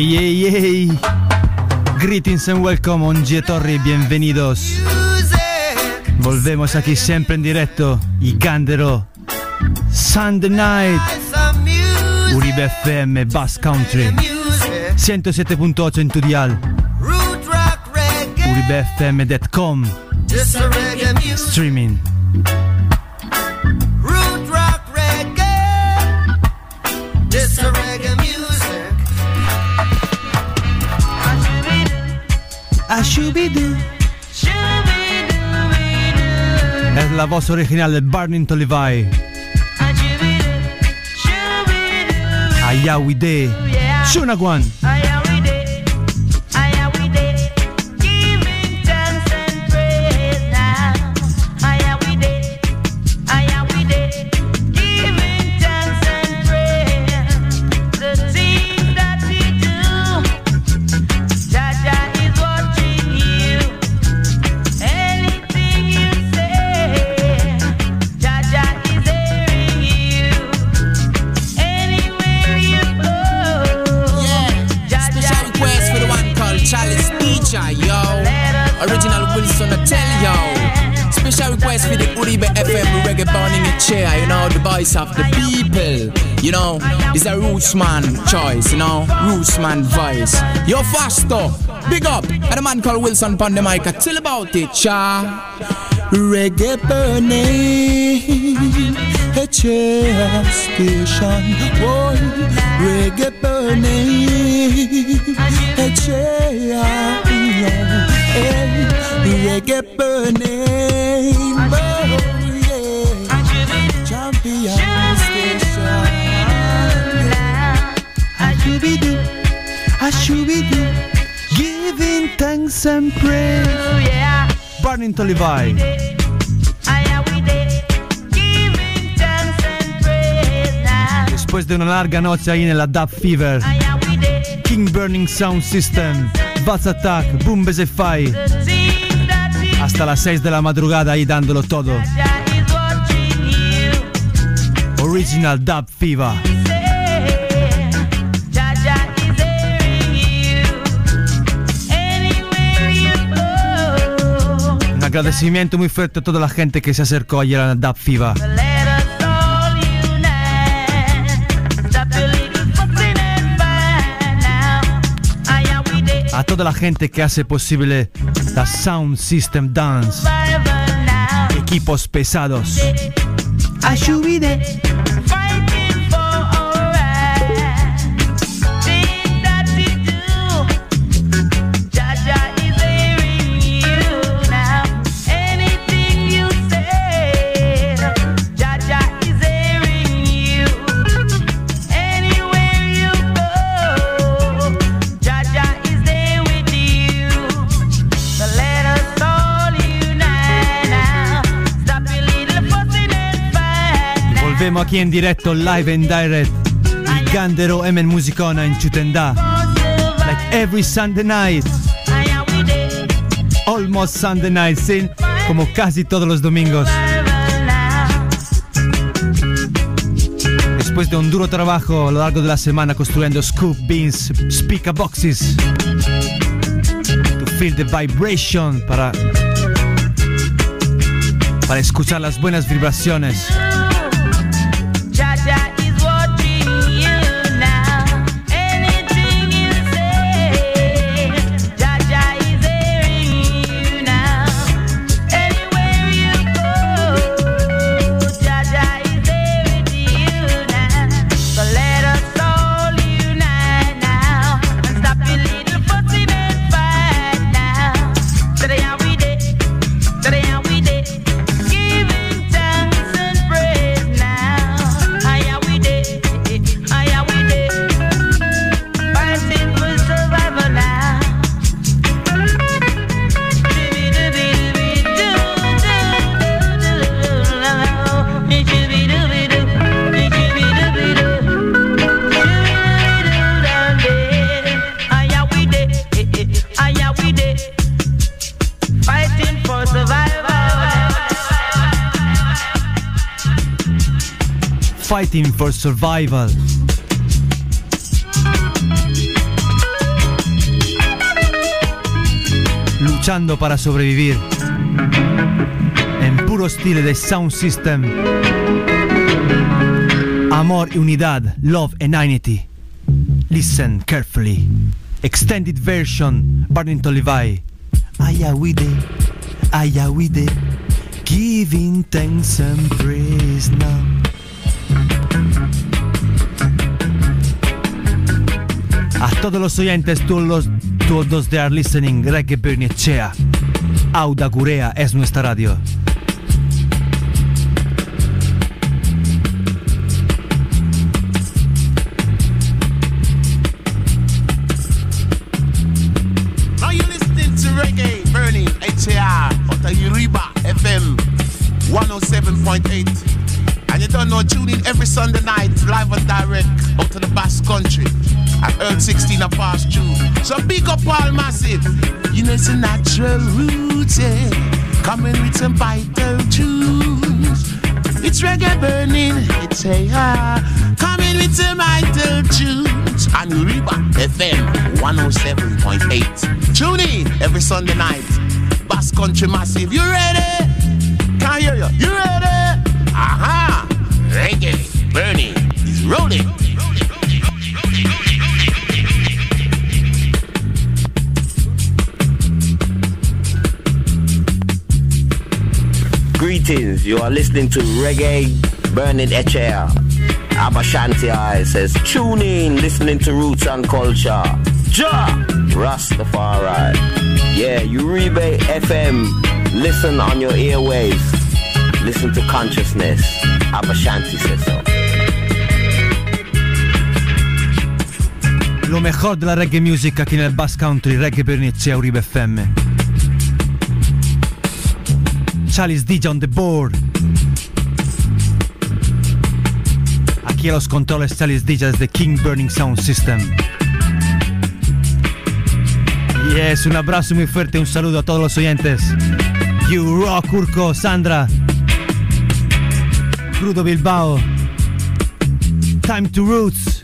Hey. Greetings and welcome, Ongie Torri, bienvenidos. Volvemos aquí siempre en directo y Gandero Sunday Night Uribe FM Bass Country 107.8 in tu dial uribefm.com streaming. È la voce originale del Barnington Levi. Ayawide Shunagwan. For the Uribe FM reggae born in your chair, you know, the voice of the people, you know, it's a roots man choice, you know, roots man voice. Yo, faster, big up, and a man called Wilson pon the mic, tell about it, cha. Reggae burning, a chair station, boy, reggae burning, a chair, hey, reggae burning, boy, yeah, champion station. I should be do, giving thanks and praise. Barnington Levi. Después de una larga noche ahí en la Dub Fever, King Burning Sound System, Vaz Attack, Boom Bese Fai, hasta las 6 de la madrugada ahí dándolo todo. Original Dub Fever. Un agradecimiento muy fuerte a toda la gente que se acercó ayer a la Dub Fever. A toda la gente que hace posible la Sound System Dance. Equipos pesados. Aquí en directo, live and direct, il Gandero M Musicona in Ciutendà, like every Sunday night, almost Sunday night, sí, como casi todos los domingos. Después de un duro trabajo a lo largo de la semana construyendo scoop beans, speaker boxes, to feel the vibration, para escuchar las buenas vibraciones. Fighting for survival. luchando para sobrevivir en puro estilo de Sound System. Amor y unidad, love and unity. Listen carefully. Extended version, Barnington Levy. Aya with it, giving thanks and praise now. A todos los oyentes, todos they are listening, Reggae Bernicea. Auda Gurea es nuestra radio. Now you're listening to Reggae Burning HAR out of Uriba FM 107.8. And you don't know, tune in every Sunday night, live and direct, out to the Basque Country. At Earth 16 a pass through. So big up all massive. You know it's a natural roots, yeah. Coming with some vital tunes. It's Reggae Burning, it's coming with some vital tunes. And Uriba FM 107.8. Tune in every Sunday night. Basque Country massive. You ready? Can't hear you. You ready? Aha! Reggae Burning is rolling. Greetings, you are listening to Reggae Burning HAR. Abashanti I says, tune in, listening to Roots and Culture. Ja! Rastafari. Yeah, Uribe FM. Listen on your airwaves. Listen to consciousness. Abashanti says so. Lo mejor de la reggae music aquí nel Basque Country, Reggae Bernicea, Uribe FM. Charlie's DJ on the board. Aquí a los controles Charlie's DJ desde King Burning Sound System. Yes, un abrazo muy fuerte, un saludo a todos los oyentes. You Rock, Urco, Sandra, Crudo Bilbao, Time to Roots.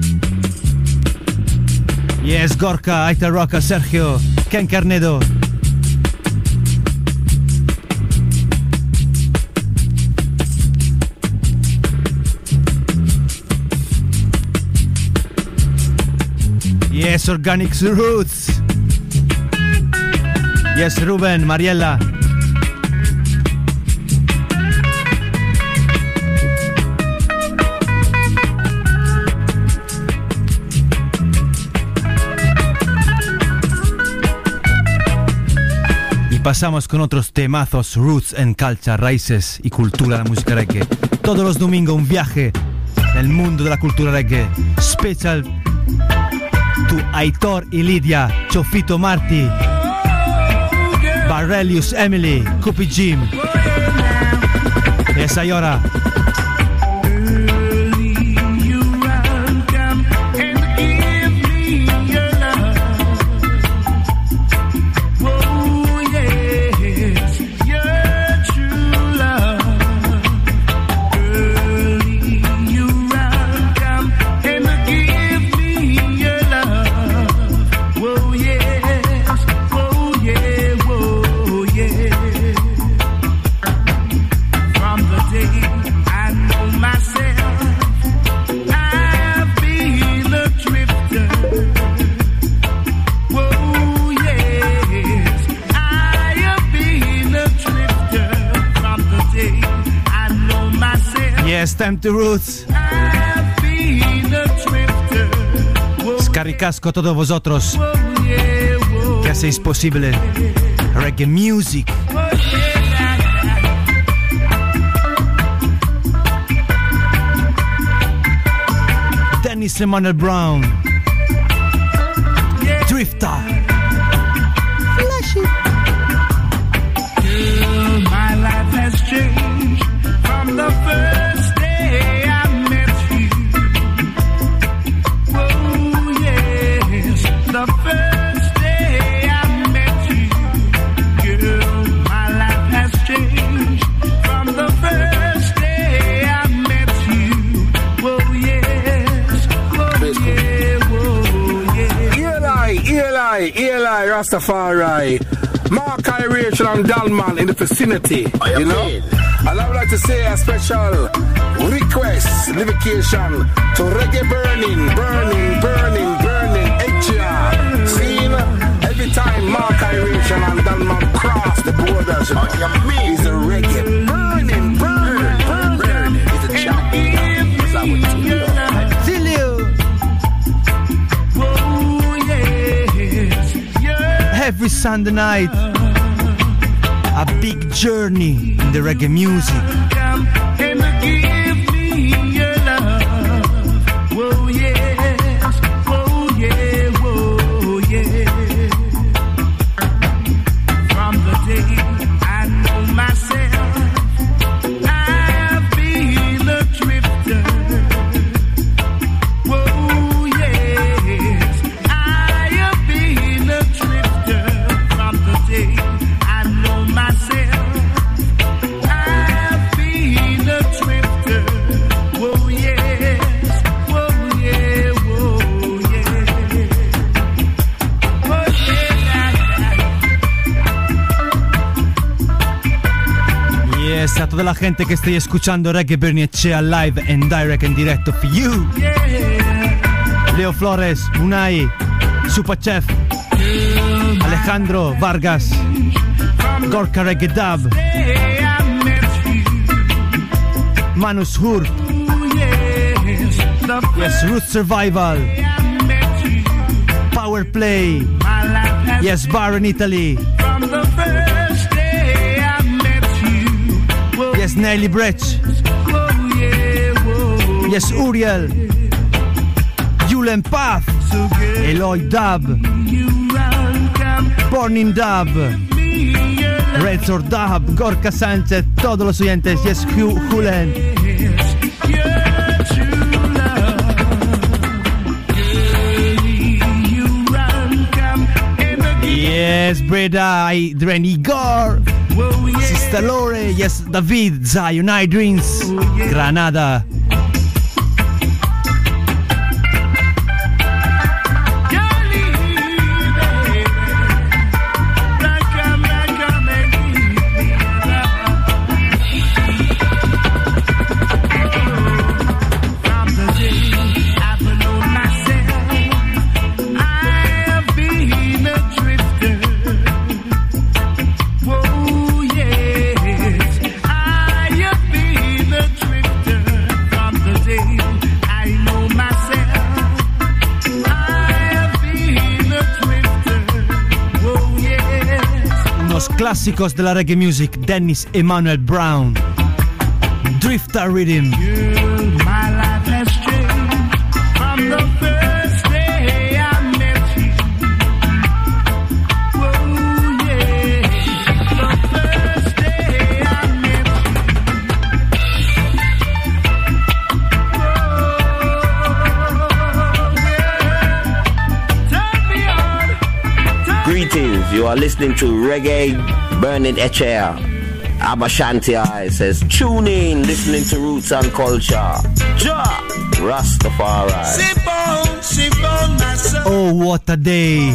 Yes, Gorka, Aita Roca, Sergio, Ken Carnedo. Yes, Organic Roots. Yes, Ruben, Mariela. Y pasamos con otros temazos, Roots and Culture, raíces y cultura de la música reggae. Todos los domingos un viaje en el mundo de la cultura reggae. Special to Aitor y Lidia, Chofito Marti, Barrelius Emily, Cupi Jim. Esa y ahora. Time to Roots. Scaricasco a todos vosotros que hacéis posible reggae music. Dennis Emmanuel Brown, Drifter. Flashy. My life has changed from the first day I met you. Oh yes, the first day I met you. Girl, my life has changed from the first day I met you. Oh yes, oh yeah, oh yeah. Eli, Rastafari. Mark Rachel and Dalman in the vicinity, you know. And I would like to say a special request, dedication to Reggae Burning, HR. Seen every time Mark Rachel and Dalman cross the borders, he's a reggae burning. He's a champion. That's how we do it. Every Sunday night, a big journey in the reggae music. And give me your love. Whoa, yes. Whoa, yeah. Whoa, yeah. From the day I know myself, I've been a drifter. Whoa, yes. I have been a drifter. From the day I know myself, I've been a drifter. Whoa, yes. Whoa, yeah. Whoa, yeah. Whoa, yeah. Yes, a toda la gente que esté escuchando Reggae Bernicea live and direct en directo for you. Leo Flores, Unai, Superchef, Alejandro Vargas, Gorka Reggae Dub, Manus Hurt, yes, Root Survival, Power Play, yes, Bar in Italy, From the first day I met you. yes, Nelly Brech, Whoa, yeah. Whoa. yes, Uriel, Julen Path, So good. Eloy Dub, You run, come Burning Dub, me your love. Red Sword Dub, Gorka Sanchez, todos los oyentes, yes, Julen, Your true love. Girlie, you run, come and yes, Breda, Dren Igor, whoa, yeah. Sister Lore, yes, David, Zion, I Dreams, Granada, Girlie, baby. Run, come and give me love. From the day I've known myself, I have been a drifter. Whoa, yes, I have been a drifter. From the day I know myself, I have been a drifter. Whoa, yes. unos clásicos de la reggae music, Dennis Emmanuel Brown, Drifter Rhythm, Girl, my life has changed from the first day I met you. Whoa, yeah, the first day I met you. Whoa, yeah, turn me on, turn Greetings, you are listening to Reggae Burning HR. Abashanti I says, tune in, listening to Roots and Culture. Ja, Rastafari. Sip on, my son. oh what a day,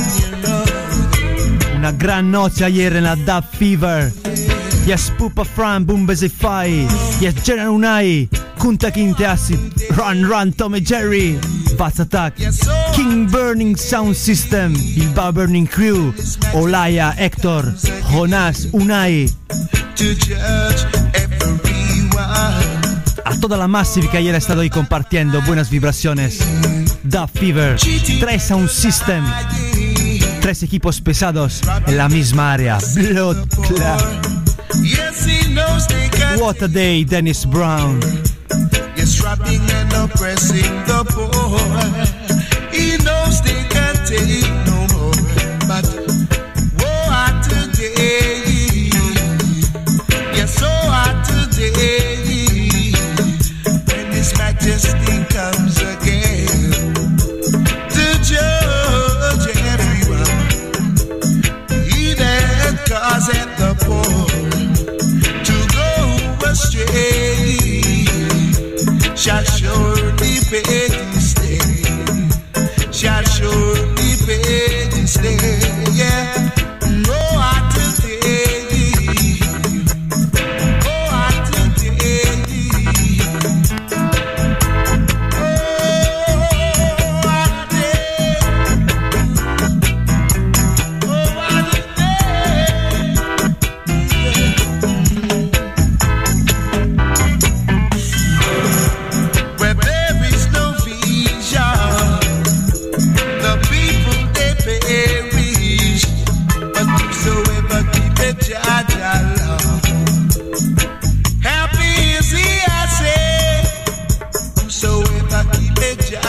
una gran noche ayer en la Dub Fever, yes, Pupa Fran, Bumbezify, yes, General Unai, Kunta Kinte Acid, Run, Tommy Jerry, Vaz Attack, King Burning Sound System, il Bar Burning Crew, Olaya, Hector, Jonas, Unai, To judge everyone. a toda la Massive que ayer ha estado ahí compartiendo buenas vibraciones. Dub Fever, 3 Sound System, 3 equipos pesados en la misma área. Blood Clot. Yes, he knows they can. What a day, Dennis Brown. Yes, robbing and oppressing the poor. He knows they can't take no more. But woe are today. Yes, so are today. When His Majesty comes again to judge everyone. He that causeth the poor to go astray shall surely pay his day. Shall surely pay his day. Yeah. Oh,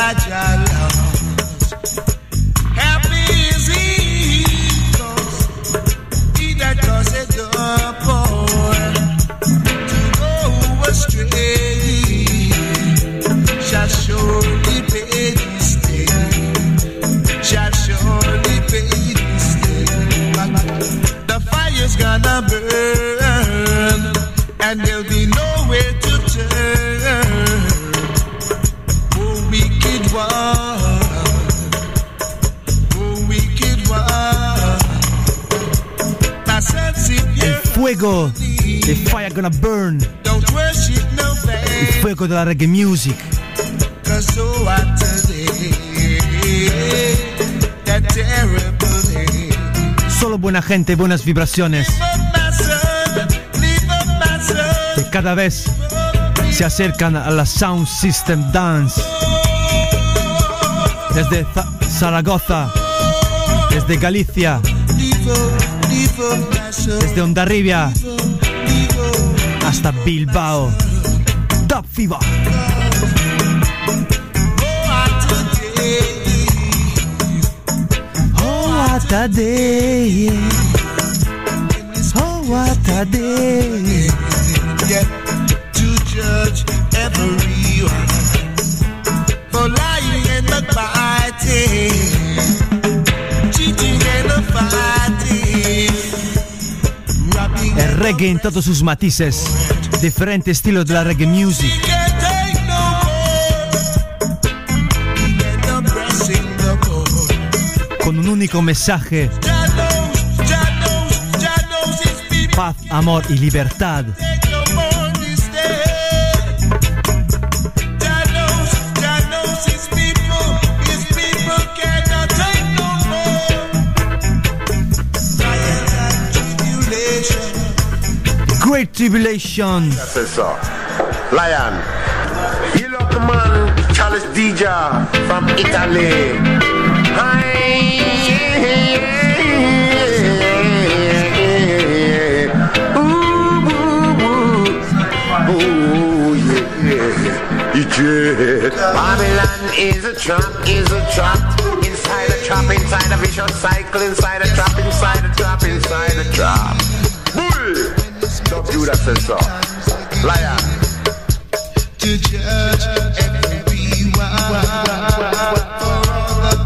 Jah loves. Happy is he, 'cause he that causeth the poor to go astray shall surely pay this day. Shall surely pay this day. The fire's gonna burn, and there'll be nowhere to turn. Oh, wicked one, oh, wicked one. I said, El fuego, the fire gonna burn. Don't worship no El man, fuego de la reggae music. 'cause so what today, that terrible day. Solo buena gente, buenas vibraciones. Que cada vez se acercan a la Sound System Dance. Desde Zaragoza, desde Galicia, desde Hondarribia hasta Bilbao. Top Fever. Oh, what a day. Oh, what a day. Get to judge everyone for lying and backbiting, cheating and fighting, robbing El reggae en todos sus matices. Diferentes estilos de la reggae music. can't take no more. And I'm pressing the board. Con un único mensaje. Jah knows his people. Paz, amor y libertad. Take no more this day. Jah knows his people. His people cannot take no more. Trials and tribulation. Great Tribulation. Says so. Lion. You love the man, Charles Dija from Italy. Babylon is a trap, inside a trap, inside a vicious cycle, inside a trap, inside a trap, inside a trap. Bull! Don't you that says so. Liar. To judge everyone for all the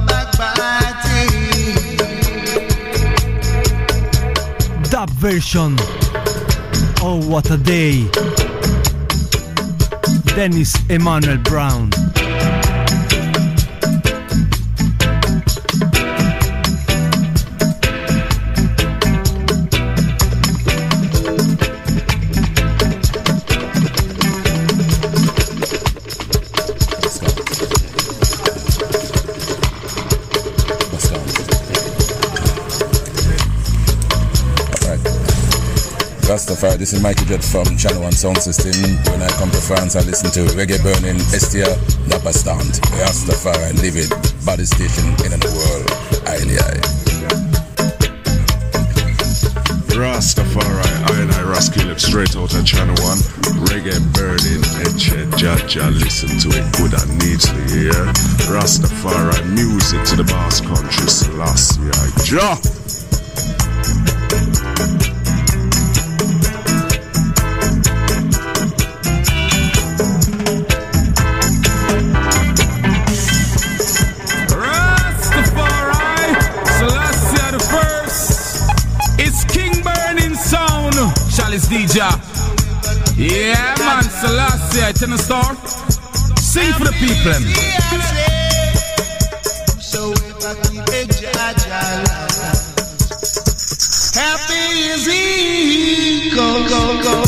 backbiting. Dub version. Oh, what a day. Dennis Emmanuel Brown. Rastafari, this is Michael Jet from Channel 1 Sound System. When I come to France, I listen to Reggae Burning, Estia, Napa Stand, Rastafari, live it, body station in the world, highly high. Rastafari, I and I Raskilip, straight out of Channel 1. Reggae Burning, Eche, Jaja, listen to it good and neatly, yeah? Rastafari, music to the Basque Country, Selassie, Ja! Chalice DJ. Yeah, man, Selassie, I tell the star. Sing for the people. So if I keep it Jaja, happy is he. Go, go, go.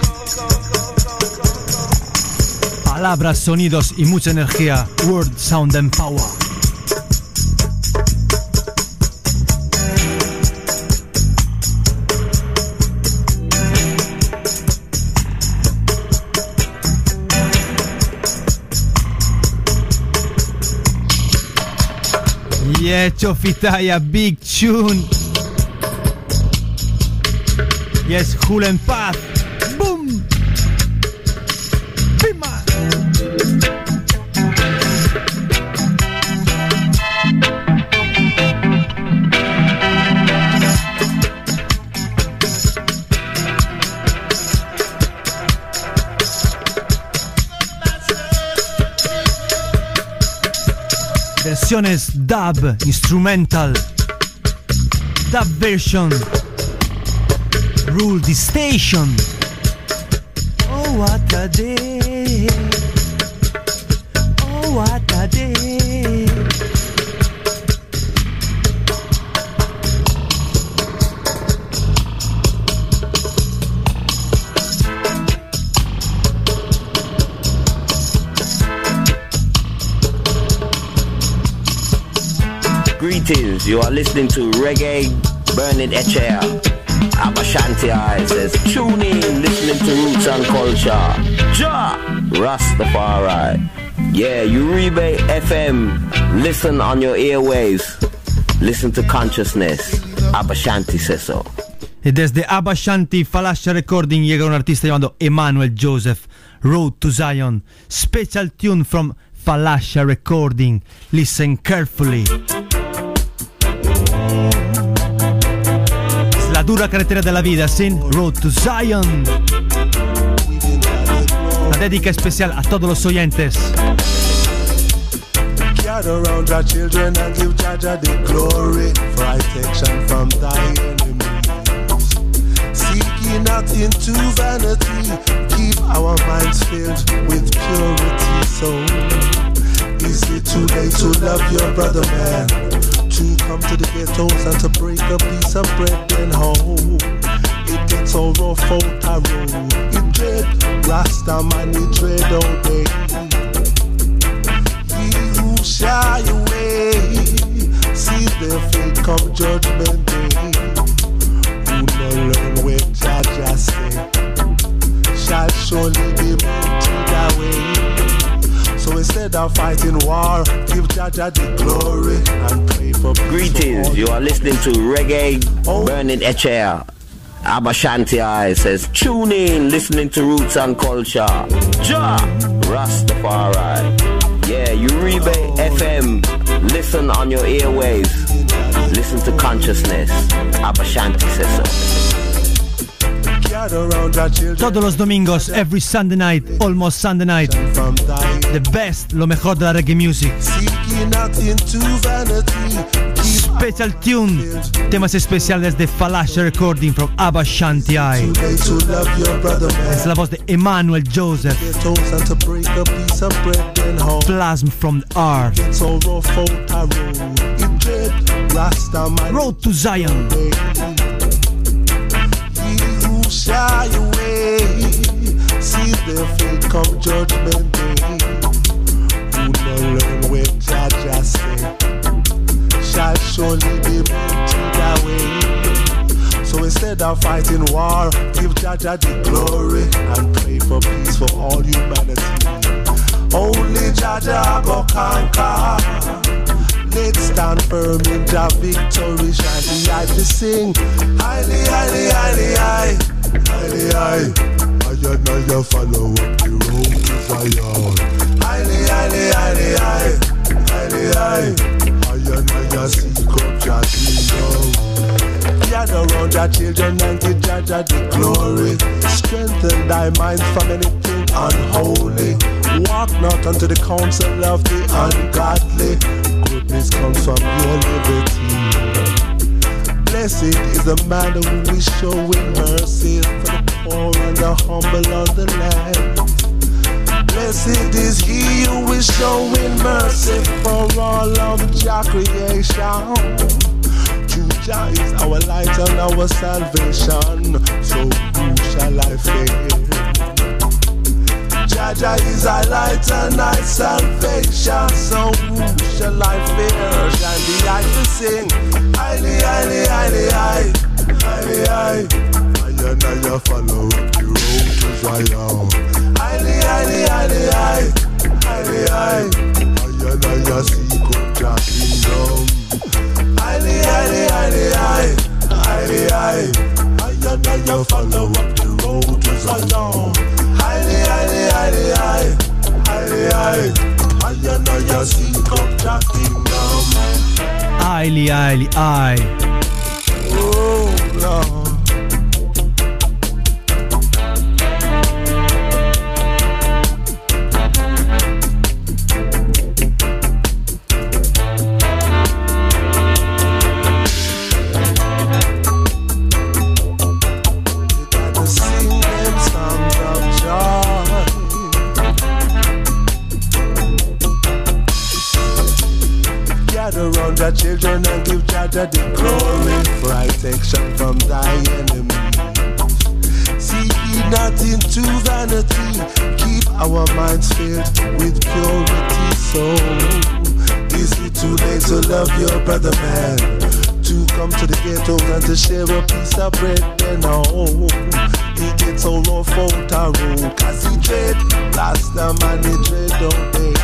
Palabras, sonidos y mucha energía. Word, sound and power. Yeah, Chofitaya, big tune. Yes, Julen Paz. Boom. Pima. versiones dub, instrumental, dub version, Rule the Station. Oh, what a day. Oh, what a day. Greetings, you are listening to Reggae Burning Echair. Abashanti I says, tune in, listening to Roots and Culture. Ja! Rastafari. Yeah, Uribe FM. Listen on your airwaves. Listen to consciousness. Abashanti says so. E desde Abashanti Falasha Recording llega un artista llamado Emmanuel Joseph, Road to Zion. Special tune from Falasha Recording. Listen carefully. La dura carretera della vida, sin Road to Zion. La dedica especial a todos los oyentes. Gather around our children and give Jaja the glory. Protection from thy enemies. Seeking not into vanity. Keep our minds filled with purity. So, is it too late to love your brother, man? To come to the ghettos and to break a piece of bread and home. It gets so rough out the road. It dread, Rasta man, it dread all day. He who shy away, see their fate come judgment day. Who no learn where Jaja say, shall surely be melted away. So instead of fighting war, give Jaja the glory and pray for peace. Greetings, you are listening to Reggae Burning Echair. Abashanti I says, tune in, listening to Roots and Culture. Ja! Rastafari. Yeah, Uribe FM. Listen on your airwaves. Listen to consciousness. Abashanti says so. Todos los domingos, every Sunday night, almost Sunday night, the best, lo mejor de la reggae music. Special tune, temas especiales de Falasha Recording from Abashanti I. Es la voz de Emmanuel Joseph. Plasm from the art. Road to Zion. Shy away, see their fate come judgment day. Who no learn where Jaja say, shall surely be melted away. So instead of fighting war, give Jaja the glory and pray for peace for all humanity. Only Jaja go conquer. Let's stand firm in Jah victory. Shall the eye to sing, highly, highly, highly, high. Highly high, I and I follow up the road to Zion. Highly, highly, highly high, highly high, I and I seek up Jah kingdom. Gather round your children and give Jaja the glory. Strengthen thy minds from anything unholy. Walk not unto the counsel of the ungodly. Goodness comes from your liberty. Blessed is the man who is showing mercy for the poor and the humble on the land. Blessed is he who is showing mercy for all of Jah creation. True Jah is our light and our salvation. So who shall I fear? Jaja is our light and our salvation. So who shall I fear? Shall the eye to sing, highly, highly, highly, high, highly, high. I and I follow the road to Zion. Highly, highly, highly, high, highly, high. I and I seek up Jah kingdom. Highly, highly, highly, high, highly, high. I and I follow up the road to Zion. Highly, highly, highly, high, highly, high. I and I seek up Jah kingdom. Highly, highly, high. Oh, Lord. around your children and give Jaja the glory. Protection from thy enemies. See not into vanity. Keep our minds filled with purity. So, is it too late to love your brother, man? To come to the ghetto and to share a piece of bread? Then he gets all rough out a road, cause he dread last the man he dread all day.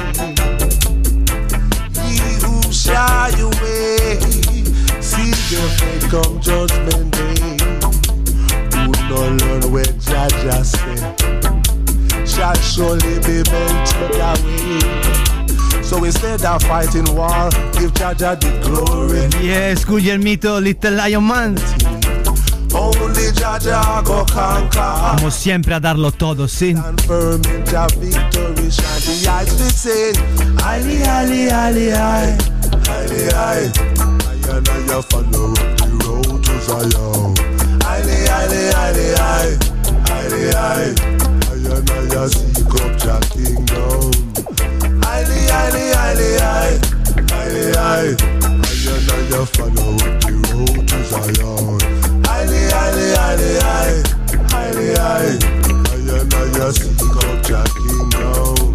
He who shy away, see their fate come judgment day. Who no learn where Jaja say, shall surely be melted away. So instead of fighting war, give Jaja the glory. Yes, Guillermito, Little Lion Man. Only Jaja go conquer. Vamos siempre a darlo todo, sí. Stand firm in Jah victory. Shine the eyes we sing. Highly, highly, highly, high. Highly, high. I and I follow the road to Zion. Highly, highly, highly, high. Highly, high. I and I seek up Jah kingdom. Highly, highly, highly, high. Highly, high. I and I follow the road to Zion. Highly, highly, highly, high. Highly, high. I and I seek up Jah kingdom.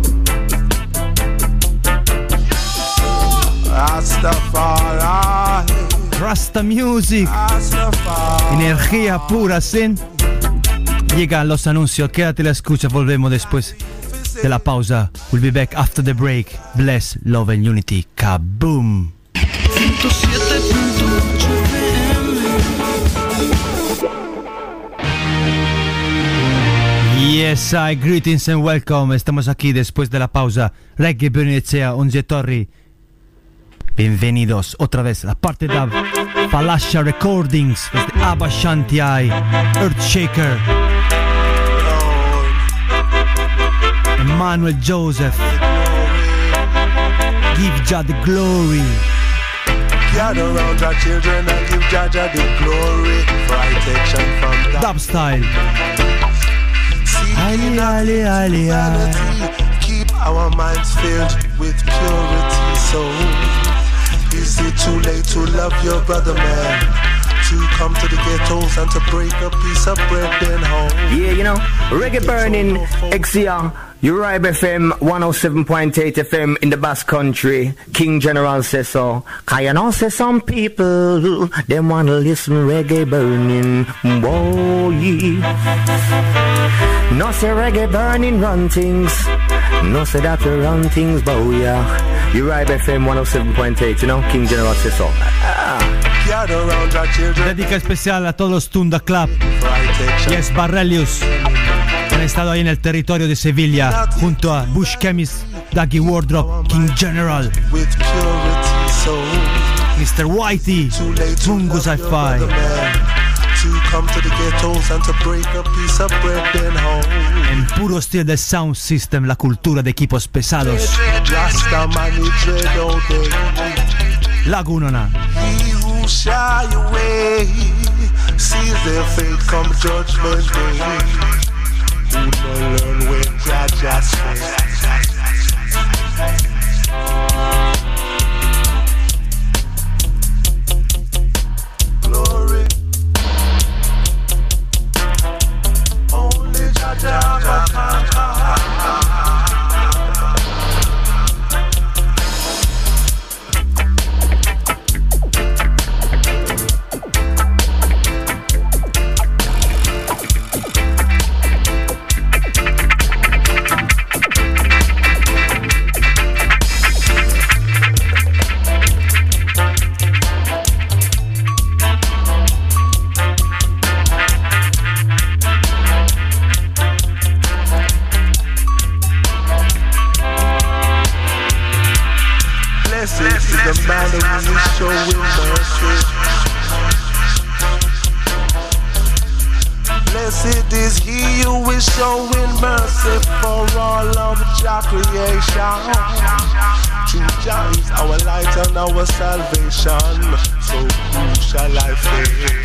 Rastafari. Rasta Music. Rastafari. Energía pura, ¿sí? Llegan los anuncios, quédate la escucha, volvemos después de la pausa. We'll be back after the break. Bless, love and unity. Kaboom. 107.8 Yes, I greetings and welcome. Estamos aquí después de la pausa. Reggae Burning Echea, Onge Torri. Bienvenidos otra vez a la parte de Falasha Recordings desde Abba Shanti Eye, Earthshaker, Emmanuel Joseph. Give Jah the glory. Gather around our children and give Jaja the glory. Protection from the Dub style. highly, highly, highly, high. Keep our minds filled with purity. So, is it too late to love your brother, man? To come to the ghettos and to break a piece of bread then home. Yeah, you know, Reggae Burning, XCR, Uribe FM, 107.8 FM in the Basque Country. King General says so. Cause you know, say some people, them wanna listen Reggae Burning, boy. No say Reggae Burning run things. No say that we run things, boy, yeah. Uribe FM, 107.8, you know, King General says so. Dedica especial a todos los Tunda Club. Yes, Barrelius. Han estado ahí en el territorio de Sevilla junto a Bush Chemist, Daggy Wardrop, King General, Mr. Whitey, Mungus Hi-Fi. En puro estilo de Sound System, la cultura de equipos pesados. Laguna. Shy away, sees their fate come judgment day. Who don't learn when Jaja says. Glory, only Jaja can conquer. The man who is showing mercy. Blessed is he who is showing mercy for all of Jah creation. True Jah is our light and our salvation. So who shall I fear?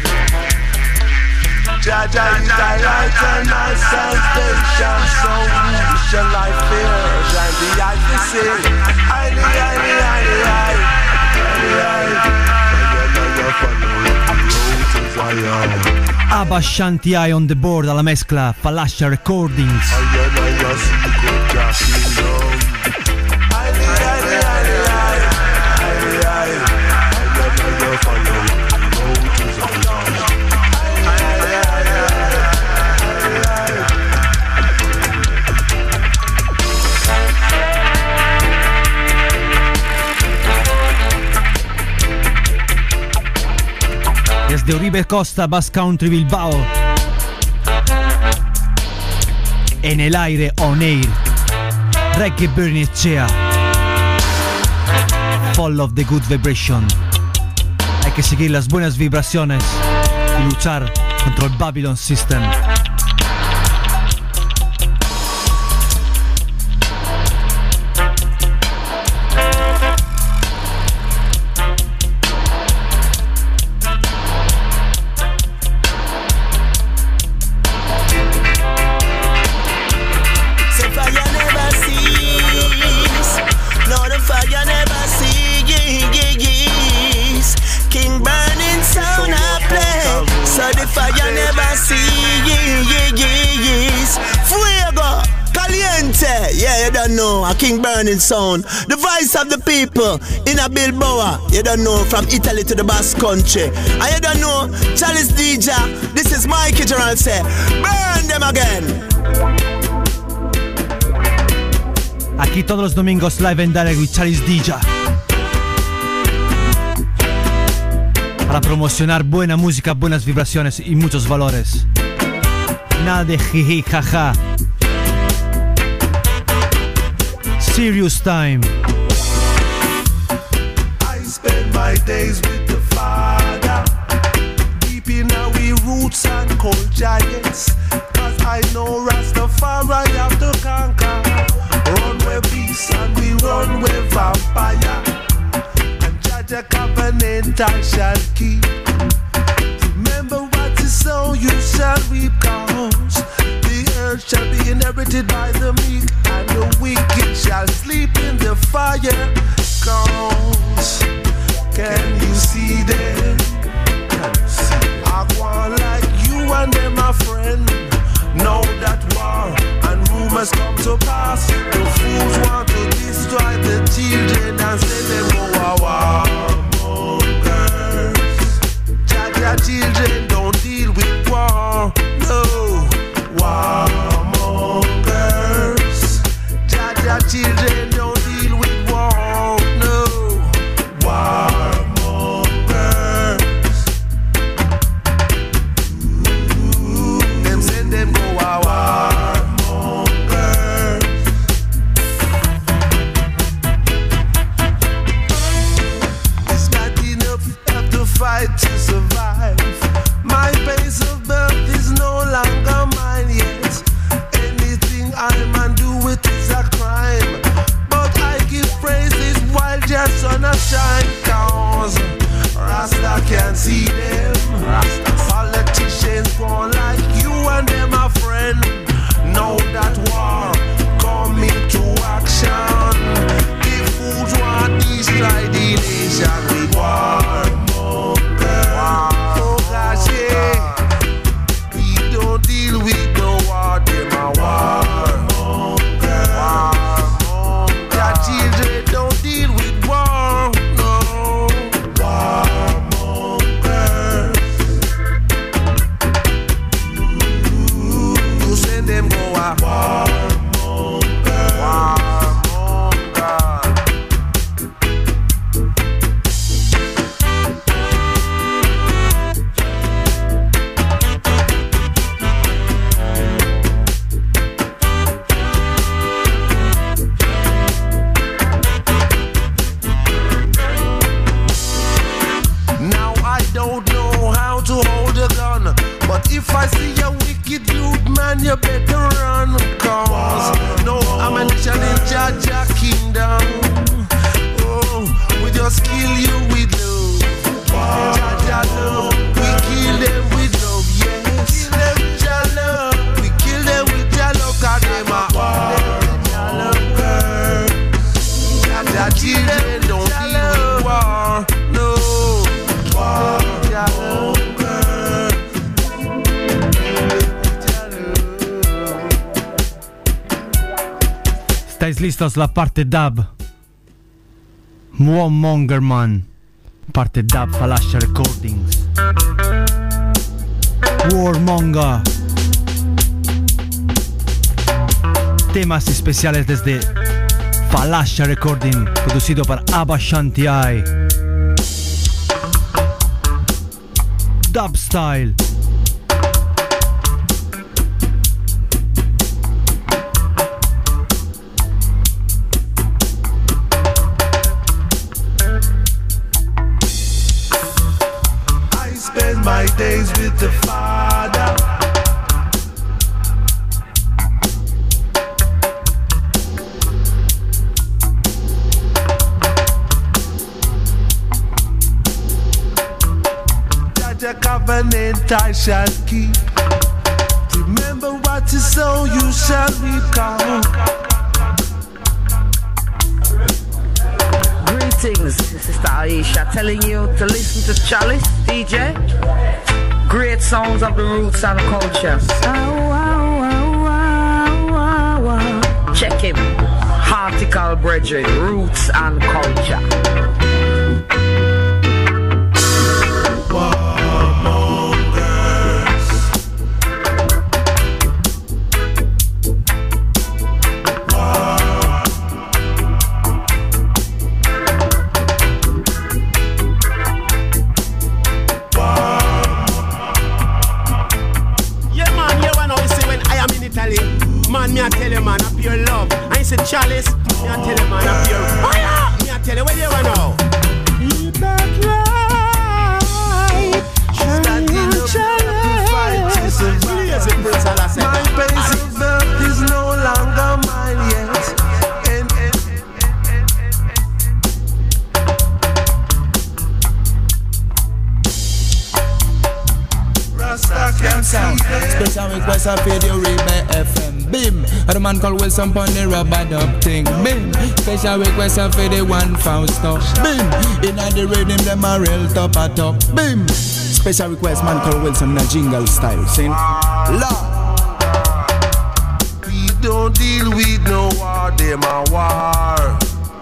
Jah is thy light and thy salvation. So who shall I fear? Shine the eyes to sing. Highly, highly, highly, high. Abba Shanti Eye on the board alla mescla Falascia Recordings. Desde Uribe Costa, Bass Country Bilbao. En el aire, on air. Reggae Bernicea. Fall of the good vibration. Hay que seguir las buenas vibraciones y luchar contra el Babylon System. King Burning Sound, the voice of the people in a Bilbao. You don't know, from Italy to the Basque Country. And you don't know, Chalice DJ. This is Mikey General say, burn them again. Aquí todos los domingos live and direct with Chalice DJ. Para promocionar buena música, buenas vibraciones y muchos valores. Nada de jiji jaja. Serious time. I spend my days with the Father, deep in our roots and cold giants. Cause I know Rastafari have to conquer. Run with beast and we run with vampire. And judge a covenant I shall keep. Remember what is sown you shall reap, cause the earth shall be inherited by the meek, and the wicked shall sleep in the fire. Cause can you see them? I want like you and them, my friend. Know that war and rumors come to pass. The fools want to destroy the children and send them go a warmongers. Jaja children don't deal with war, no. Warmongers. Jaja children don't deal with war, no. Warmongers. Them send them go a warmongers. It's not enough, have to fight to survive. My pace of birth is no longer mine yet. Anything I man do it is a crime. But I give praises while just sun a shine. Cause Rasta can't see them. Politicians gone like you and them, my friend. Know that war come into action. The fools want to destroy the nation with war. Oh gosh, yeah. We don't deal with no war, them a warmonger. Their children don't deal with war, no. Warmongers. You send them go a warmonger. Warmonger. Now I don't know how to hold a gun, but if I see a wicked youth man, you better run. Cause no ammunition in Jaja kingdom. Oh, we just kill you with love. Jaja love, we kill them with love, yes. We kill them with Jah love, cause them are Jaja children don't deal with war, no. War. listas la parte dub. Mongerman, parte dub Falascia Recordings. Warmonger. Temas especiales desde Falascia Recording, producido por Abba Shanti I. Dub style. I spend my days with the Father. The covenant I shall keep. Remember what you sow, you shall recall. Greetings, this is Sister Aisha telling you to listen to Chalice DJ. Great sounds of the roots and culture. Check him. Hartical Brethren, roots and culture. Man, me I tell you, man, up your love. I said Chalice, me I tell you, man, up your fire. Me I tell you, where you want now? Keep that light shining on Chalice. My basic birth is no longer mine yet. Special request of video Rebe FM. Bim. And the man called Wilson pon the rubber dub thing. Bim. Special request of the one Fausto. Bim. Inna the rhythm them a real top a top. Bim. Special request man called Wilson in a jingle style. Sing. Lord. We don't deal with no war, them a war.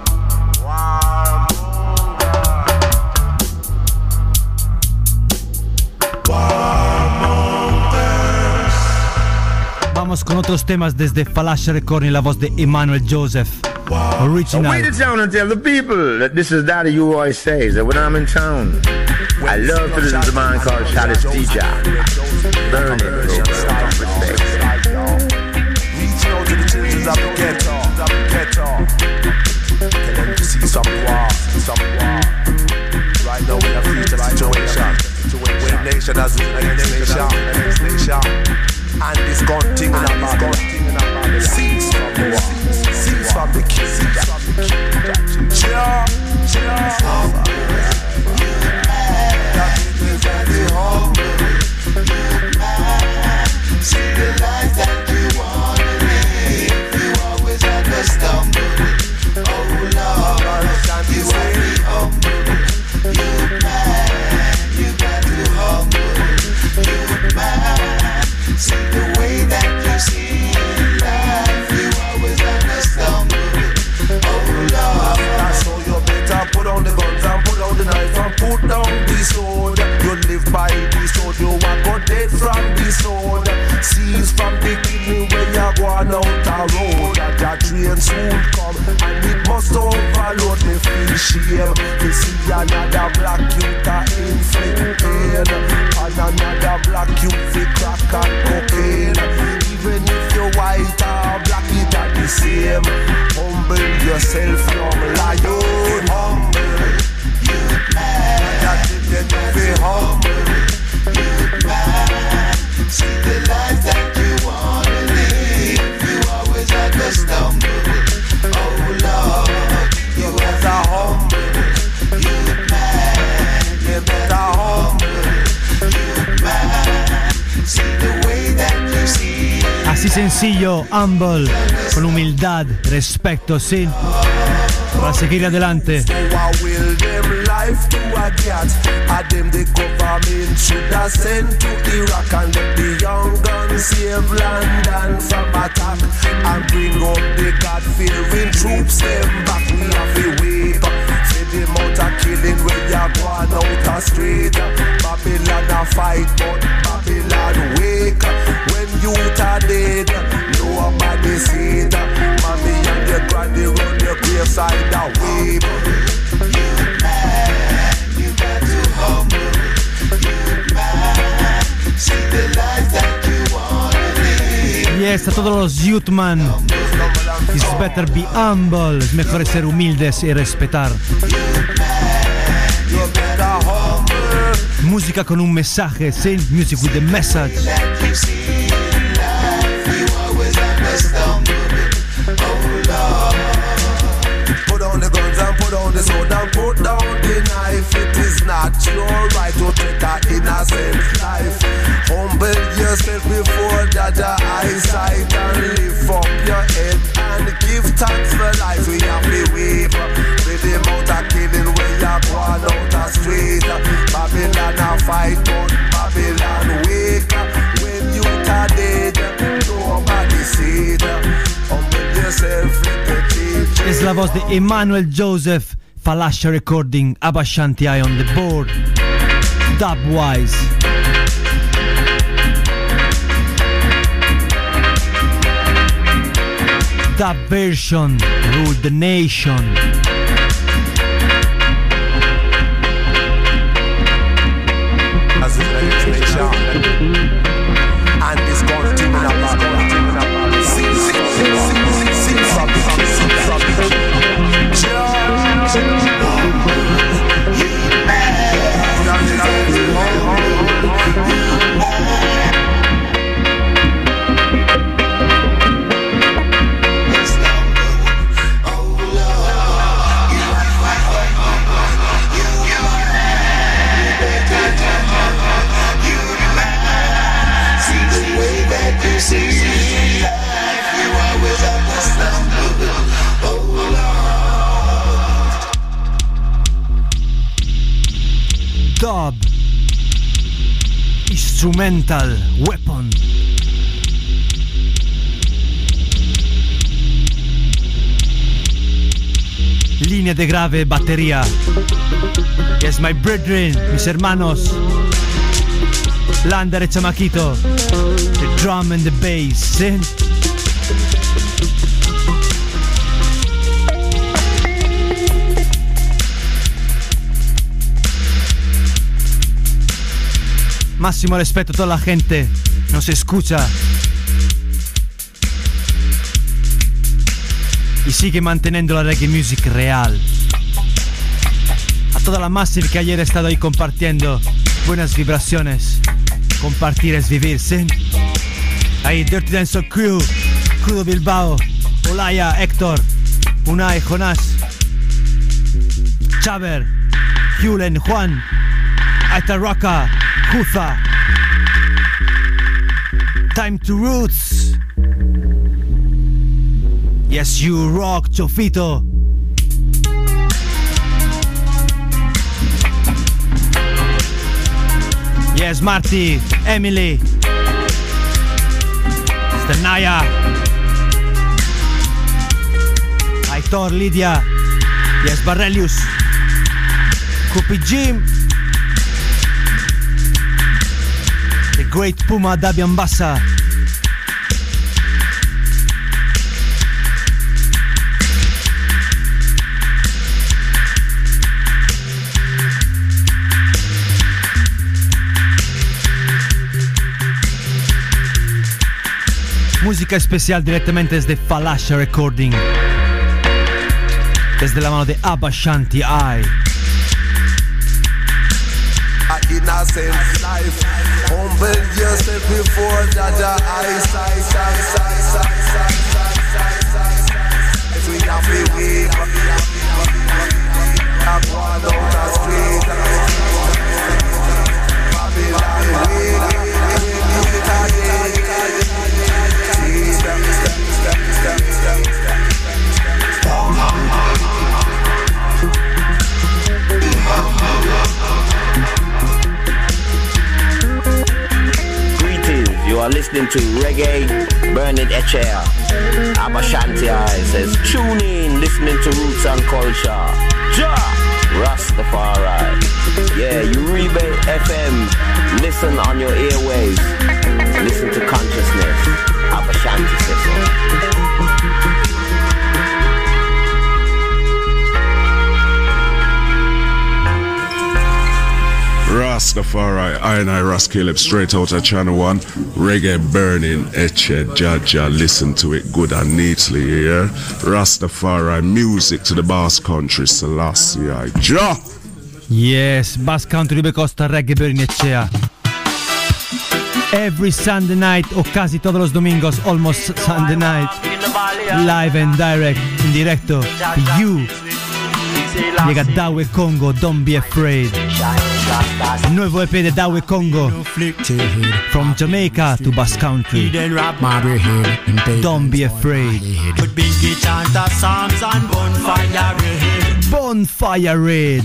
Vamos con otros temas desde Falascia Recording, la voz de Emmanuel Joseph. Original. Wait it down and tell the people that this is Daddy You always says that when I'm in town, I love to listen to a man called Chalice DJ. Burn it, respect. Reaching out to the children of the ghetto. Tell them to see some war. Right now we have reached a situation where the nation has risen against nation. And this gun thing in a bag. Cease from the war. Cease from the king. Cheer. That is very humble. See the life that you want to live. You always have to stumble. Oh Lord, you are the humble. You man, you got to humble. You man. See the way that you see life, you always understand. Oh Lord, so you better put on the guns and put on the knife and put down the sword. You live by the sword, you are go dead from the sword. Cease from the beginning when you go on out the road. That train soon come and it must overload. Me feel shame to see another black youth inflict pain, and another black youth crack and cocaine. Even if you're white or black, it are the same. Humble yourself, young lion. Humble, you man. That is the be humble, you man. See the life that you wanna live. You always have to stumble. Oh Lord, you better humble, you man. You better humble, you man. See the way that you see. Así sencillo, humble, con humildad, respeto, sí. Para seguir adelante. life to a cat. And them the government should have sent to Iraq and let the young guns save London from attack and bring up the God-fearing troops them back. We have to wait for them out of killing when you're going out of street. Babylon a fight but Babylon wake. When youth are dead, nobody see it. Mommy and your granny run your graveside and weep. You man, you got to humble. You man, see the life that you wanna live. Yes, a todos los youth man. It's better be humble. Es mejor ser humildes y respetar. Música con un mensaje, sí, music with a message. Put down the guns and put down the sword and put down the knife. It is not your right to take an innocent life. Humble yourself before Jaja eyesight and lift up your head and give thanks for life. We have to wave with the amount of killing when you're going out the street. Babylon a fight but Babylon wake. When you are dead, nobody see it. Humble yourself, Es la voz de Emmanuel Joseph, Falasha Recording, Abba Shanti I on the board, Dubwise. Dub version, rule the nation. As the nation, and this continue about Dub Instrumental Weapon. Línea de grave, batería. Yes, my brethren, mis hermanos. Lander e chamaquito. The drum and the bass, ¿sí? Máximo respeto a toda la gente que nos escucha y sigue manteniendo la reggae music real. A toda la Massive que ayer ha estado ahí compartiendo buenas vibraciones. Compartir es vivir, ¿sí? Ahí Dirty Dancehall Crew, Crudo Bilbao, Olaya, Héctor, Unai, Jonás, Chaver, Julen, Juan, Aita Rocka, Kufa. Time to Roots. Yes, you rock, Chofito. Yes, Marty, Emily, Stenaya, Aitor, Lydia. Yes, Barrelius, Kupi Jim, the great Puma Dabian Bassa. Música especial directamente desde Falasha Recording, desde la mano de Abba Shanti I. Innocent life, humble yourself before Jaja eyesight. We have to wait. I'm going out the street. Babylon wait. Step. listening to Reggae Burning Echea. Abashanti I says, tune in, listening to Roots and Culture. Ja! Rastafari. Yeah, Uribe FM. Listen on your airwaves. Listen to consciousness. Abashanti says so. Rastafari, I and I Ras Caleb, straight out of Channel 1. Reggae burning, Eche, Jaja, listen to it good and neatly, yeah? Rastafari, music to the Basque Country, Selassie, Ja! Yes, Basque Country because Reggae burning Echea. Every Sunday night, o casi todos los domingos, almost Sunday night, live and direct, in directo, you. Llega Dawe Congo, Don't Be Afraid. Nuevo EP de Dawe Congo. From Jamaica to Basque Country. Don't Be Afraid. Bonfire Raid.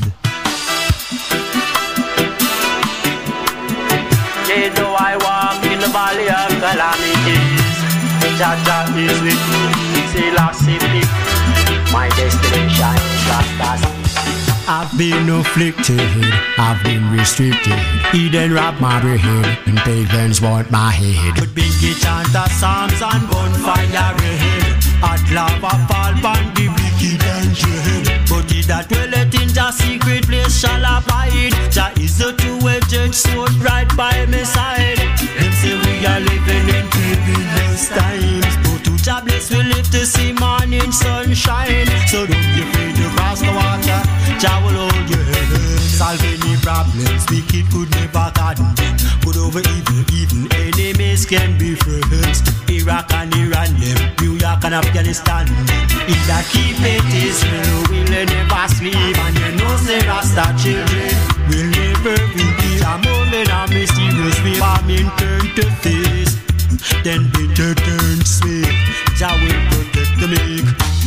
Yea, though I walk in the valley of calamities, Jaja is with me, Selassie pick my destination is Rastas. I've been afflicted, I've been restricted. Eden wrap my head and pagans want my head. But Binky chant the psalms and bonfire red. At lava fall upon the wicked and dread. But he that dwelleth in the secret place shall abide. Jah is the two-edged sword right by my side. Them say we are living in perilous times, but to Jah bless we live to see morning sunshine. So don't be afraid to cross the water, Jah will hold your head. Solve any problems, wicked could never condemn. Good over evil, even enemies can be friends. Iraq and Iran them, New York and Afghanistan. If that keep it Israel, we'll never sleep. And you know say Rasta children will never be a moment of mysterious way. Famine turn to face, then bitter turn sweet. Jah will protect the meek.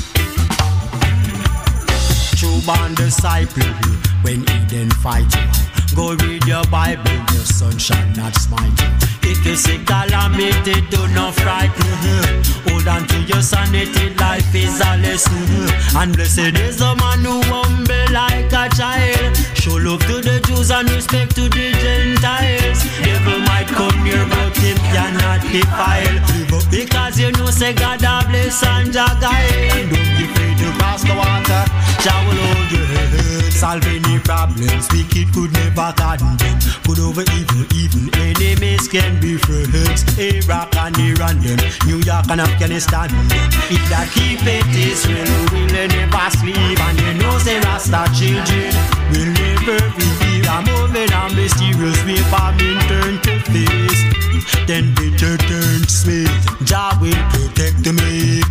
True born disciple, when Eden fight you, go read your Bible, the sun shall not smite you. If you see calamity, do not frighten. Hold on to your sanity, life is a lesson. And blessed is the man who humble like a child. Show love to the Jews and respect to the Gentiles. Devil might come near, but him cannot defile. Because you know say God a bless and Jah guide. Don't be afraid to cross the water, Jah will hold your head. Solve any problems, wicked could never condemn. Good over evil, even enemies can be friends. Iraq and Iran them, New York and Afghanistan. If that keep it Israel, we'll never sleep. And you know say Rasta children will never be here. A moment of mysterious way, famine turn to face, then bitter turn sweet. Jah will protect the meek.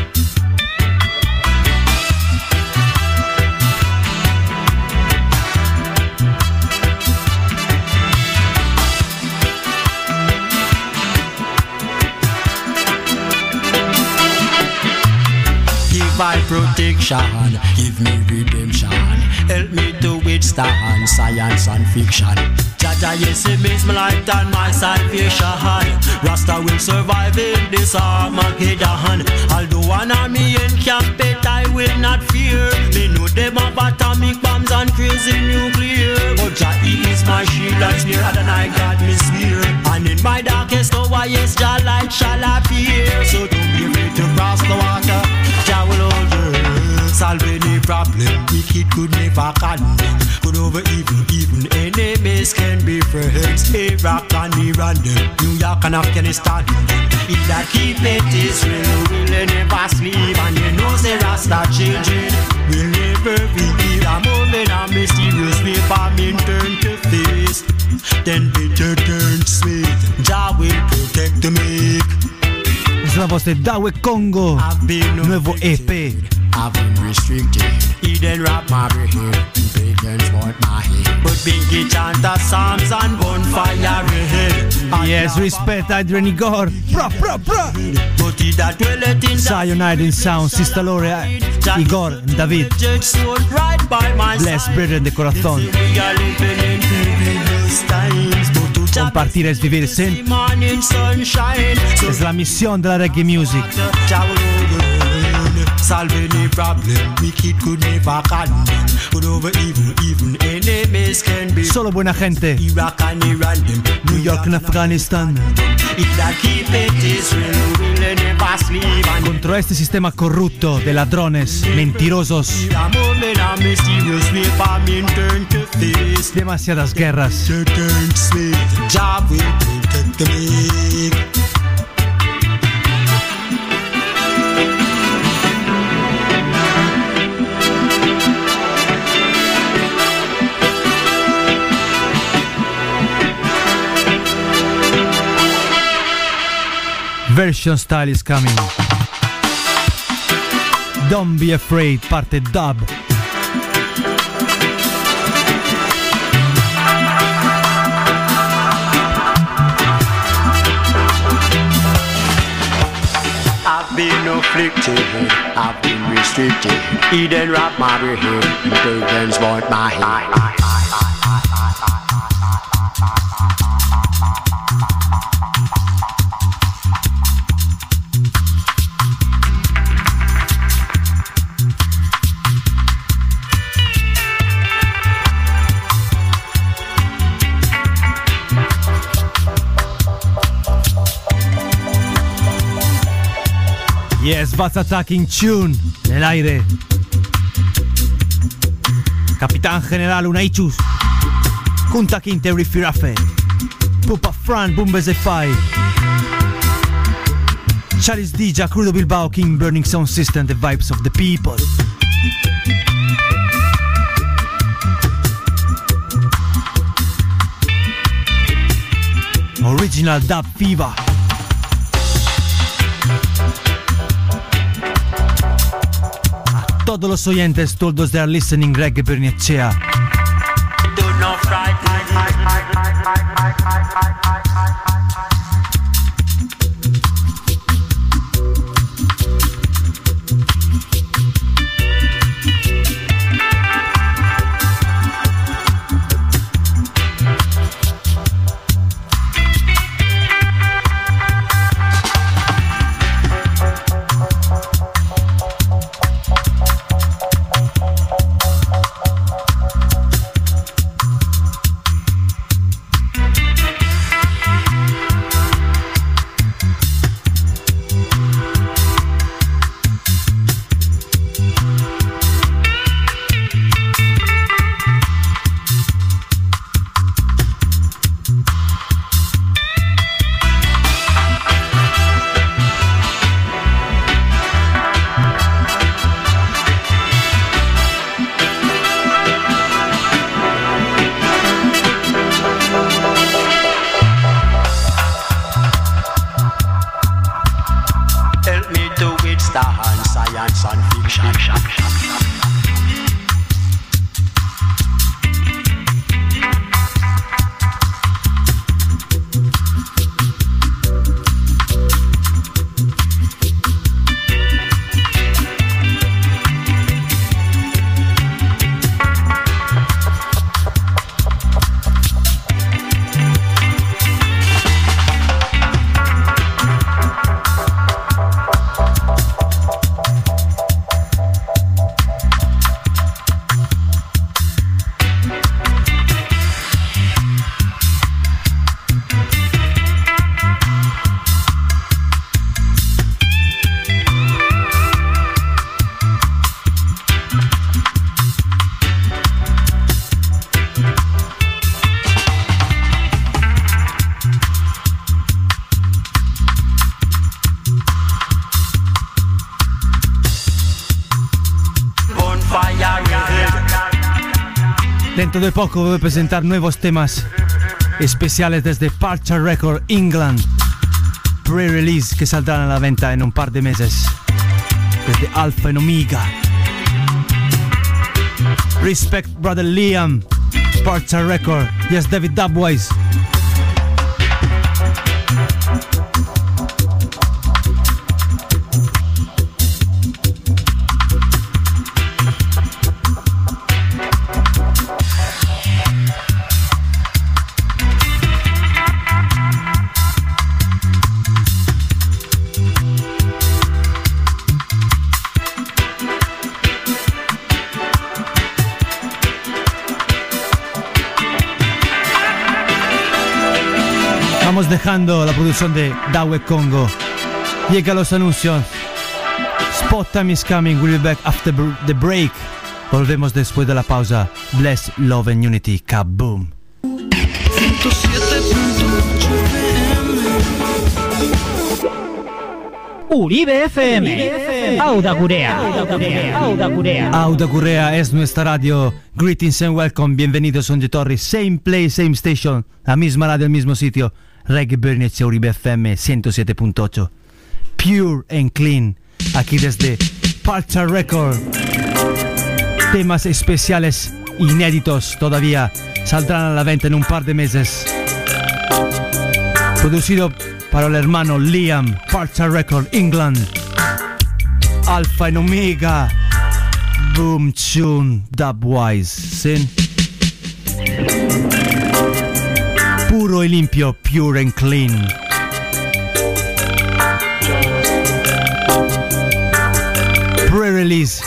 By protection, give me redemption. Help me to withstand science and fiction. Jaja, yes, it makes my life and my salvation. Rasta will survive in this Armageddon. Although an army encamped, I will not fear. Me know them have atomic bombs and crazy nuclear. But Jah is my shield and spear, and I got me smear. And in my darkest hour, yes, Jah light shall appear. So don't be afraid to cross the water, Jah will hold your hand. Solve any problem, wicked could never condemn. Good over evil, even enemies can be friends. Iraq and Iran them, New York and Afghanistan. If that keep it Israel, we'll never sleep. And you know say Rasta children will never be here. A moment of mysterious way, famine turn to face, then bitter turn sweet. Jah will protect the meek. Sulla vostra Dawe Congo, nuovo EP. I've been restricted. Eden wrap my head, pagans want my head. But Binky chant the psalms and bonfire red. Yes, respect Adrian Igor. Bra. Cyanide in sound, Sister Lore, Igor, David. Bless brethren de corazón. We are living in perilous times, but to Compartir es vivir, ¿sí? Es la misión de la reggae music. Solve any problem, wicked could never condemn. But over evil, even enemies can be. Solo buena gente. Iraq and Iran, them. New York and Afghanistan. If that keep it Israel, will never sleep. Contra este sistema corrupto de ladrones, mentirosos. Demasiadas guerras. Version style is coming. Don't be afraid, parte dub. I've been afflicted, I've been restricted. He then wrap my head, pagans want my head. Yes, Vaz Attacking Tune en el aire. Capitán General Unaichus, Kunta Kinte Rifirafe, Pupa Fran Bumbeze Fai, Charis Dija, Crudo Bilbao, King Burning Sound System, The Vibes of the People. Original Dub Fever. Todos los oyentes, todos they are listening reggae Bernicea. Do not frighten. Dentro de poco voy a presentar nuevos temas especiales desde Parcha Record England, pre-release que saldrán a la venta en un par de meses, desde Alpha and Omega. Respect Brother Liam, Parcha Record, yes David Dubwise. Vamos dejando la producción de Dawe Congo. Llega los anuncios. Spot Time is coming. We'll be back after the break. Volvemos después de la pausa. Bless, Love and Unity. Kaboom. 107.8 Uribe FM. Auda Gurea. Auda Gurea es nuestra radio. Greetings and welcome. Bienvenidos a Torri. Same place, same station. La misma radio, el mismo sitio. Reggae Burning Echea, Uribe FM 107.8. Pure and clean. Aquí desde Parcha Record. Temas especiales, inéditos todavía. Saldrán a la venta en un par de meses. Producido para el hermano Liam. Parcha Record, England. Alpha and Omega. Boom Tune Dubwise. ¿Sí? Puro y limpio, pure and clean. Pre-release.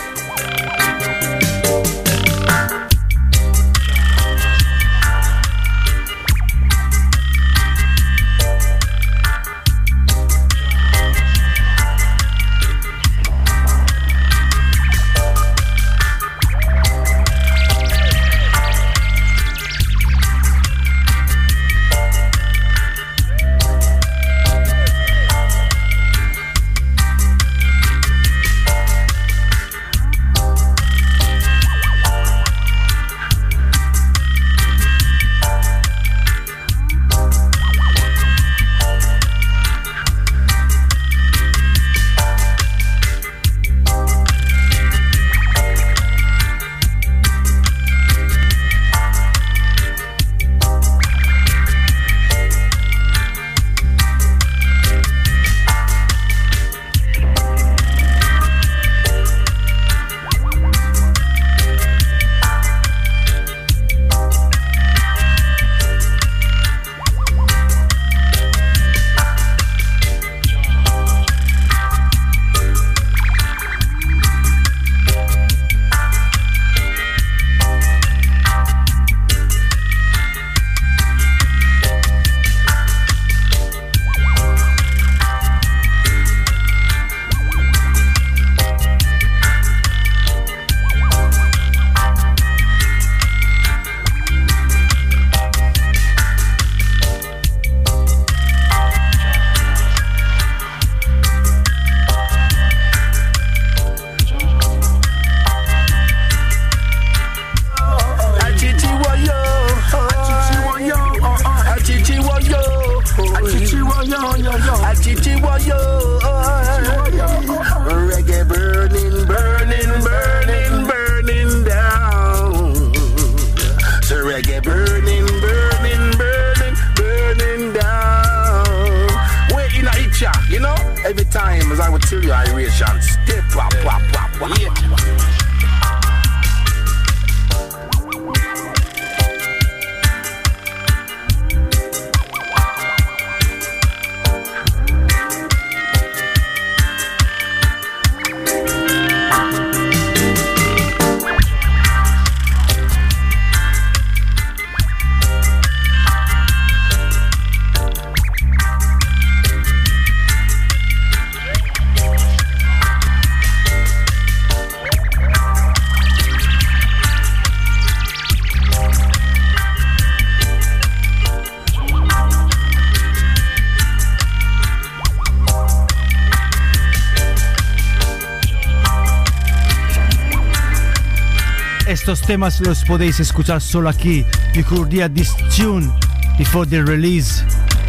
Estos temas los podéis escuchar solo aquí. You could hear this tune before the release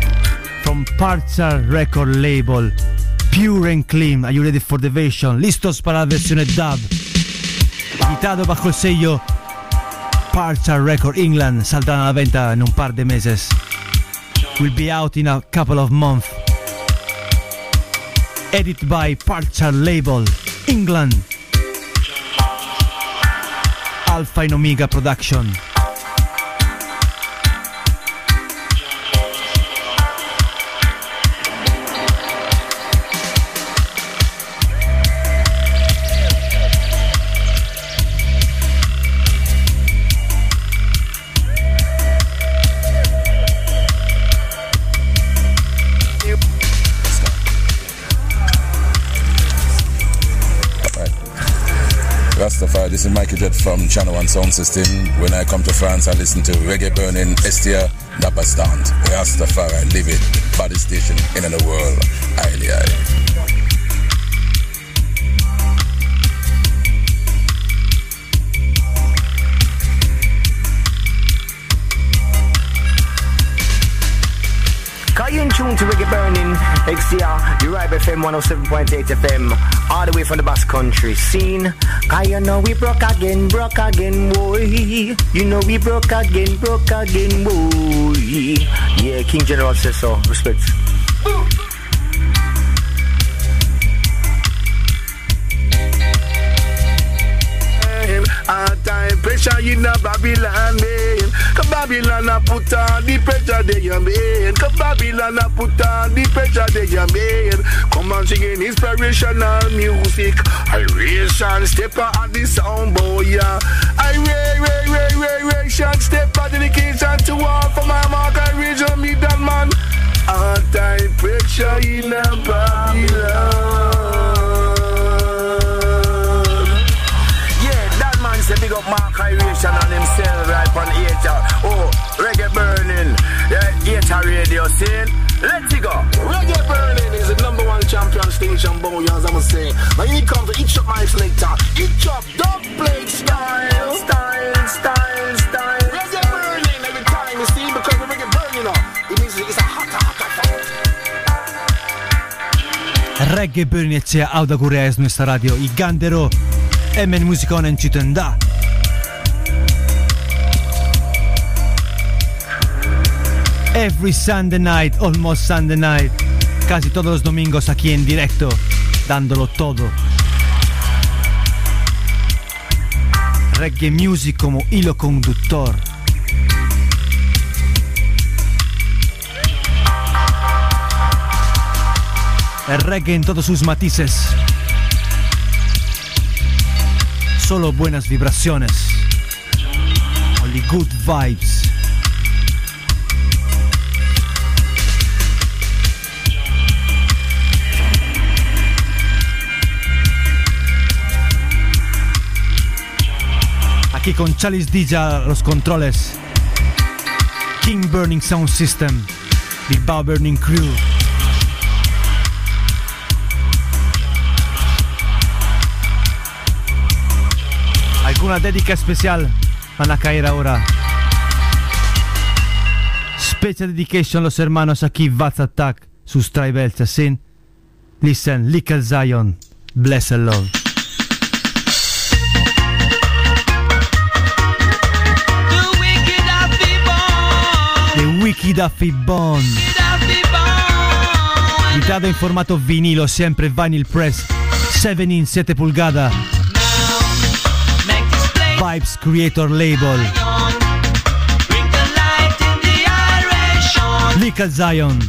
from Parcha Record label. Pure and clean. Are you ready for the version? Listos para la versión dub. Editado bajo el sello Parcha Record England. Saldrán a la venta en un par de meses. Will be out in a couple of months. Edited by Parcha label England. Alpha and Omega Production. is Michael Jet from Channel One Sound System. When I come to France, I listen to Reggae Burning, Estia, Napa Stand, Rastafari, Live It, Body Station, in the world, highly high. Cause you in tune to Reggae Burning, XCR, you Ribe FM 107.8 FM, all the way from the Basque Country scene. Cause you know we broke again, boy. You know we broke again, boy. Yeah, King General says so, respect. Time pressure in a Babylon, man. Cause Babylon a put on the pressure they you man. Cause Babylon a put on the pressure they you man. Come on singing inspirational music. Iration step on the sound boy, yeah. Iration step on dedication to all for my mark I region me that man. Time pressure in a Babylon. Say big up Mark Iration and himself right on Eater. Oh, Reggae Burning, Eater radio scene. Let's go. Reggae Burning is the #1 champion station, boy, as I'm saying. When it comes to each of my selector, each of dub plate style. Reggae Burning every time you see, because we're Reggae Burning up. It means it's a hot. Reggae Burning ce Auda Gurea es nuestra radio. I Gandero Emen Musicon en Chitenda. Every Sunday night, almost Sunday night, casi todos los domingos aquí en directo, dándolo todo. Reggae music como hilo conductor. El reggae en todos sus matices. Solo buenas vibraciones. Only good vibes. Aquí con Chalice DJ a los controles. King Burning Sound System. Bilbao Burning Crew. Alguna dedica especial van a caer ahora. Special dedication los hermanos aquí Vaz Attack, sus tribals así. Listen, Little Zion, bless the Lord. The Wicked Affy Bone. Editado en formato vinilo, siempre vinyl press, 7-inch 7 pulgadas. Vibes Creator Label. Little Zion.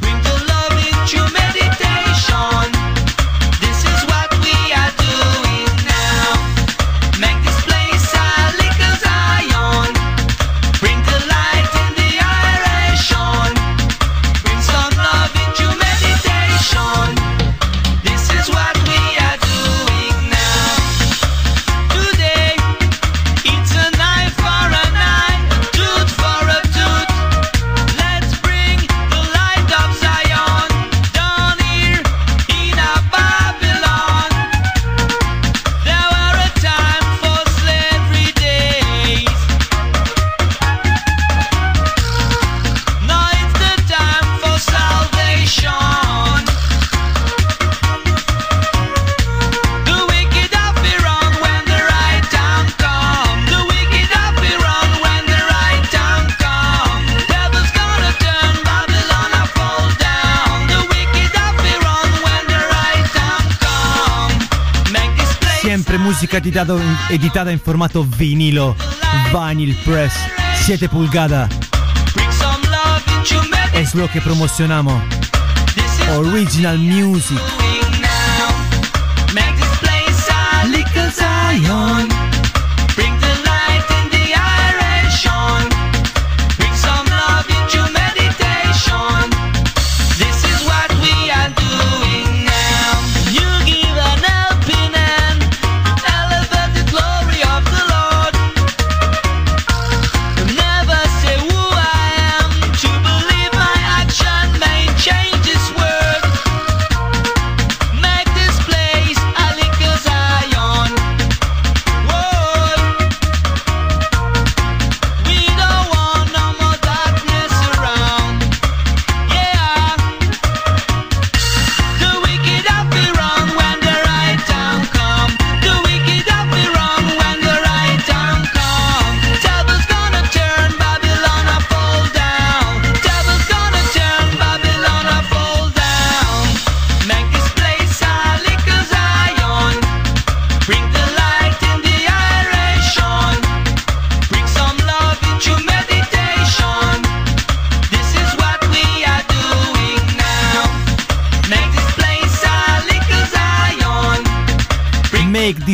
Música editada en formato vinilo, vinyl press, 7 pulgadas. Es lo que promocionamos. Original music. Little Zion. Bring the light in the iration. Bring some love into meditation. This is what we are doing now. You give an helping hand. Elevate the glory of the Lord.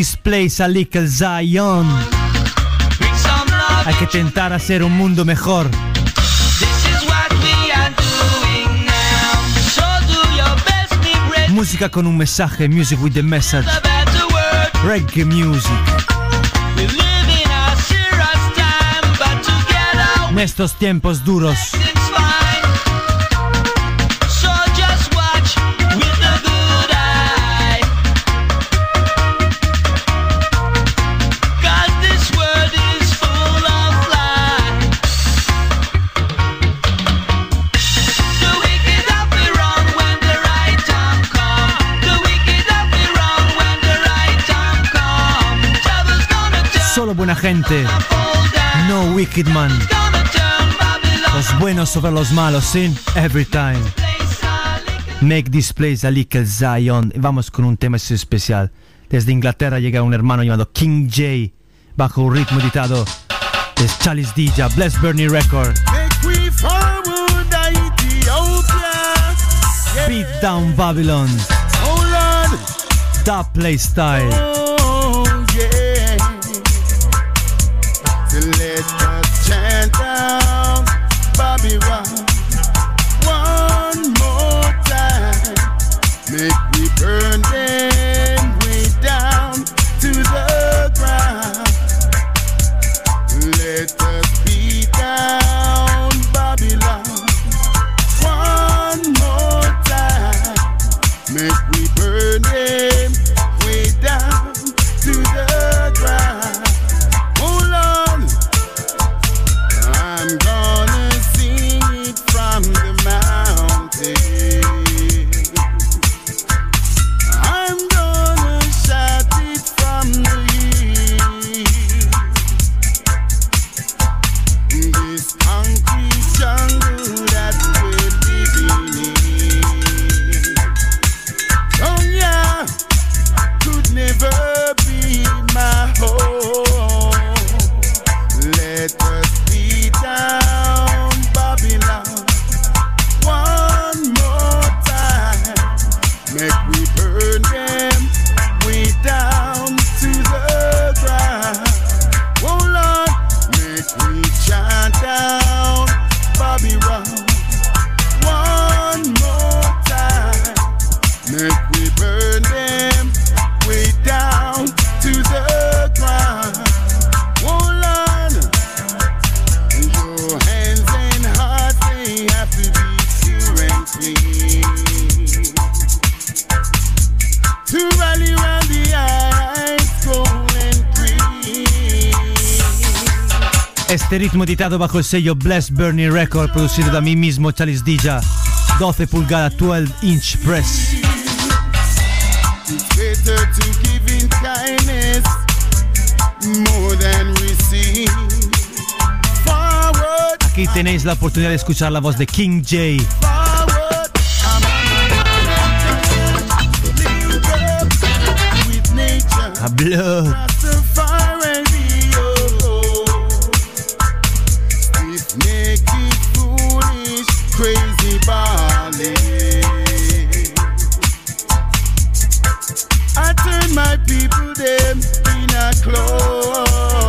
displace a little Zion. Hay que intentar hacer un mundo mejor. Música con un mensaje, music with the message. Reggae music. En estos tiempos duros. Solo buena gente, no wicked man. Los buenos sobre los malos, sin every time. Make this place a little Zion. Y vamos con un tema especial. Desde Inglaterra llega un hermano llamado King J, bajo un ritmo editado de Chalice DJ, Bless Bernie Record. Beat Down Babylon. That play style. Let us chant down Babylon one more time. Make we burn them way down to the ground. Let us beat down Babylon one more time. Make we burn them way down to the ground. I'm gonna sing it from the mountain. I'm gonna shout it from the hill. This concrete jungle that we're living in. Oh yeah, could never be my home. Let us down Babylon one more time. Make we burn them way down to the ground. Oh Lord, make we chant down Babylon one more time. Make we burn them way down to the ground. Oh Lord, your hands and heart, they have to be pure and clean. To rally round the eyes, gold and green. Este ritmo editado bajo el sello Bless Bernie Record, producido da mí mismo, Chalice DJ, 12 pulgadas, 12-inch press. It's better to give in kindness more than receive. Aquí tenéis la oportunidad de escuchar la voz de King J. A blood. Crazy Bali. I turn my people them in a clothes,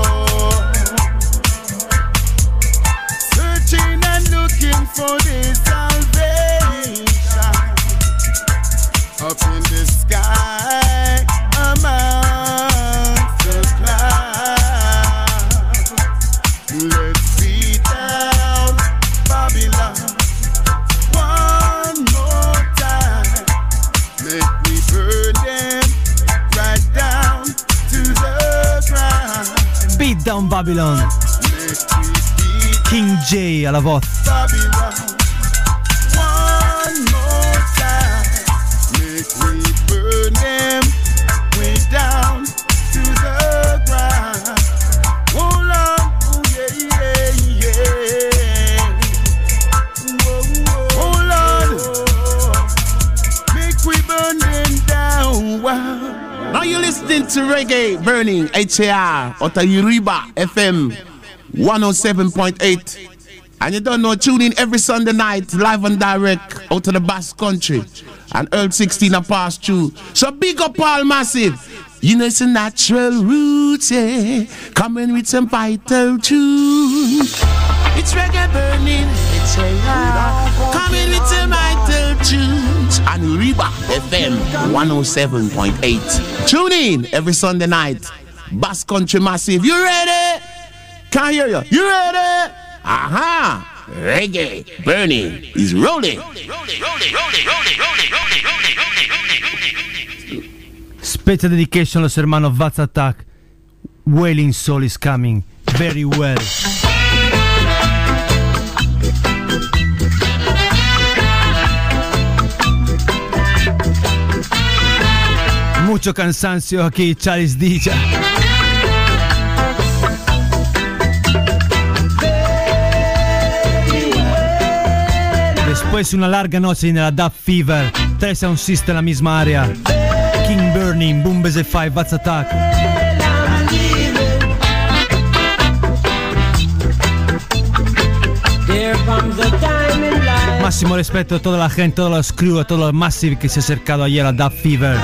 searching and looking for their salvation. Up in the sky, amongst the clouds. Let's beat down Babylon one more time. Make we burn them right down to the ground. Beat Down Babylon. King J alla voz. Babylon one more time. Make we burn them way down to the ground. Oh Lord, oh yeah, yeah, yeah. Oh Lord, make we burn them down. Wow. Now you're listening to Reggae Burning HAR out of Uriba FM 107.8. And you don't know, tune in every Sunday night, live and direct, out of the Basque Country. And Earl 16 are passed through. So big up all massive. You know it's a natural roots, yeah. Coming with some vital tunes. It's reggae burning, it's coming with some vital tunes. And Reba FM 107.8. Tune in every Sunday night. Bass Country Massive. You ready? Can't hear you. You ready? Aha! Reggae burning is rolling. Special dedication a los hermanos Vats Attack. Wailing Soul is coming very well. Mucho cansancio aquí, Charles DJ. Después una larga noche en la Dub Fever, 3 Sound System en la misma área. King Burning, Boom Base 5, Vats Attack. Máximo respeto a toda la gente, todos los crew, a todos los Massive que se ha acercado ayer a la Dub Fever.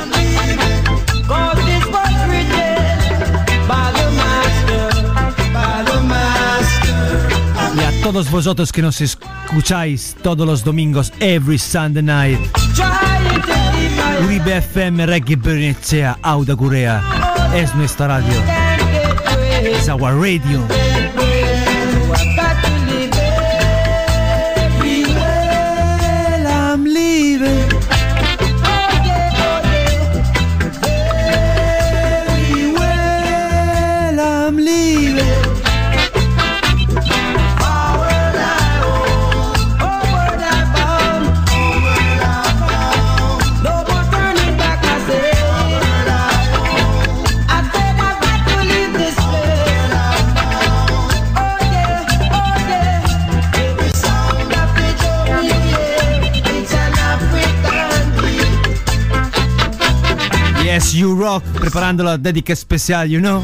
Y a todos vosotros que nos escucháis todos los domingos, every Sunday night. Uribe FM, Reggae Burning Echea, Auda Gurea. Es nuestra radio. Es our radio. I'm leaving. I'm leaving. Yes, you rock, preparando la dedica especial, you know.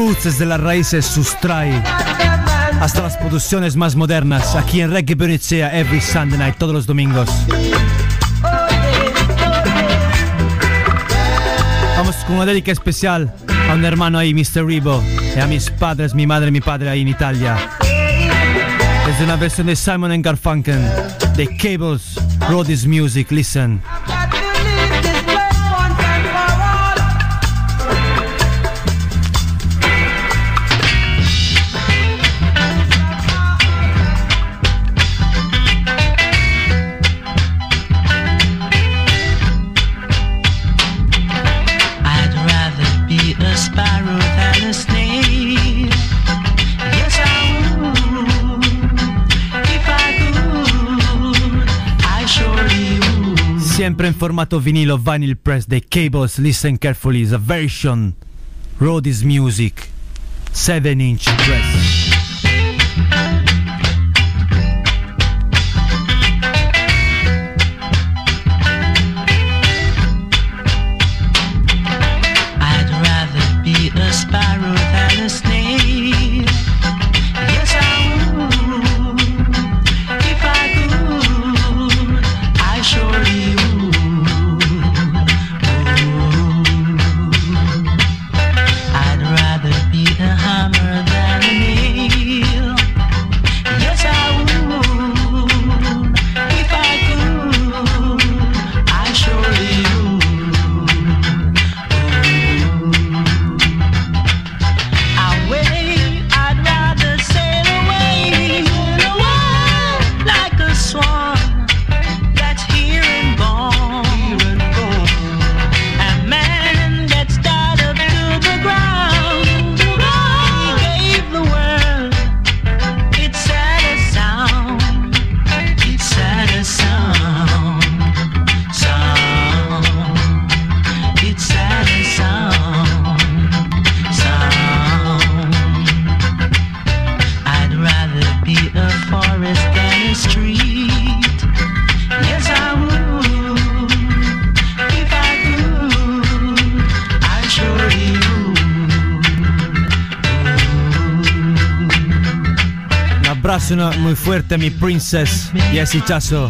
roots desde las raíces sustrae hasta las producciones más modernas aquí en Reggae Bernicea every Sunday night, todos los domingos. Vamos con una dedica especial a un hermano ahí, Mr. Rebo, y a mis padres, mi madre y mi padre ahí en Italia. Es una versión de Simon & Garfunkel, de Cables, Roadies Music, listen. Siempre en formato vinilo, vinyl press, the Cables, listen carefully, the version, Roadies Music, 7-inch press. I'd rather be a sparrow than a snake. Yes, I would. If I could, I surely would. Muy fuerte a mi princess Jessie Chasso.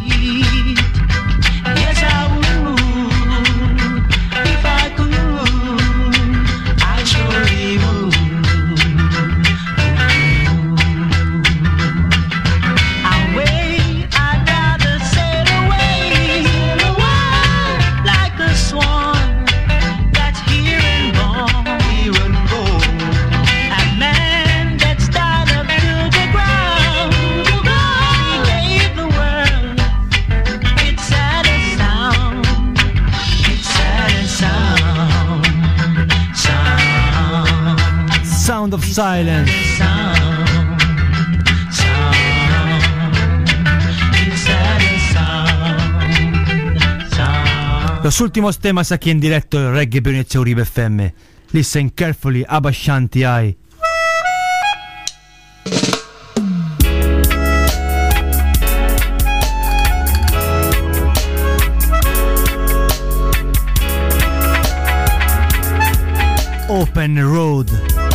Of silence. Los últimos temas aquí en directo de Reggae Bernicea Uribe FM. Listen carefully, Abba Shanti I. Open road.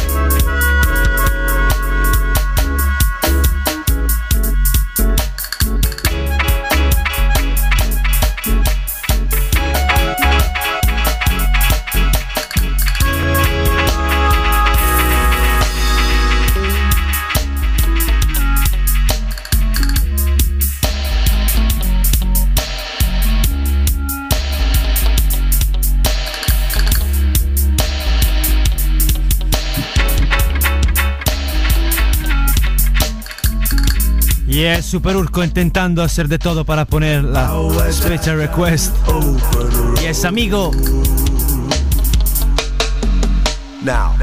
Y es Super Urco intentando hacer de todo para poner la special request. Y es amigo. Now.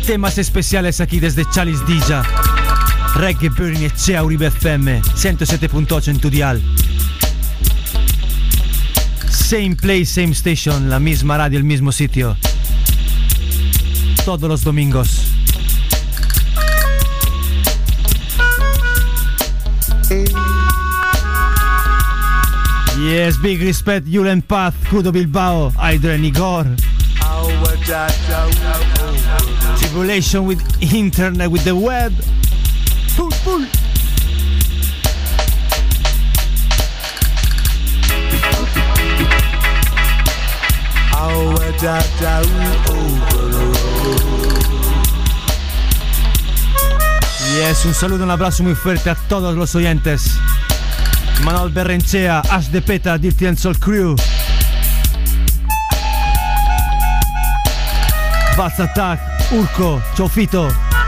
Temas especiales aquí desde Chalice DJ. Reggae Burning Echea, Uribe FM 107.8 en tu dial. Same place, same station, la misma radio, el mismo sitio. Todos los domingos. Yes, big respect, Julen Path, Kudo Bilbao, Aydren Igor. Tribulation with internet, with the web. Pull. Yes, un saludo, un abrazo muy fuerte a todos los oyentes. Manuel Berrenchea, Ash de Peta, Dirty and Soul Crew, Vaz Attack, Urco, Chofito,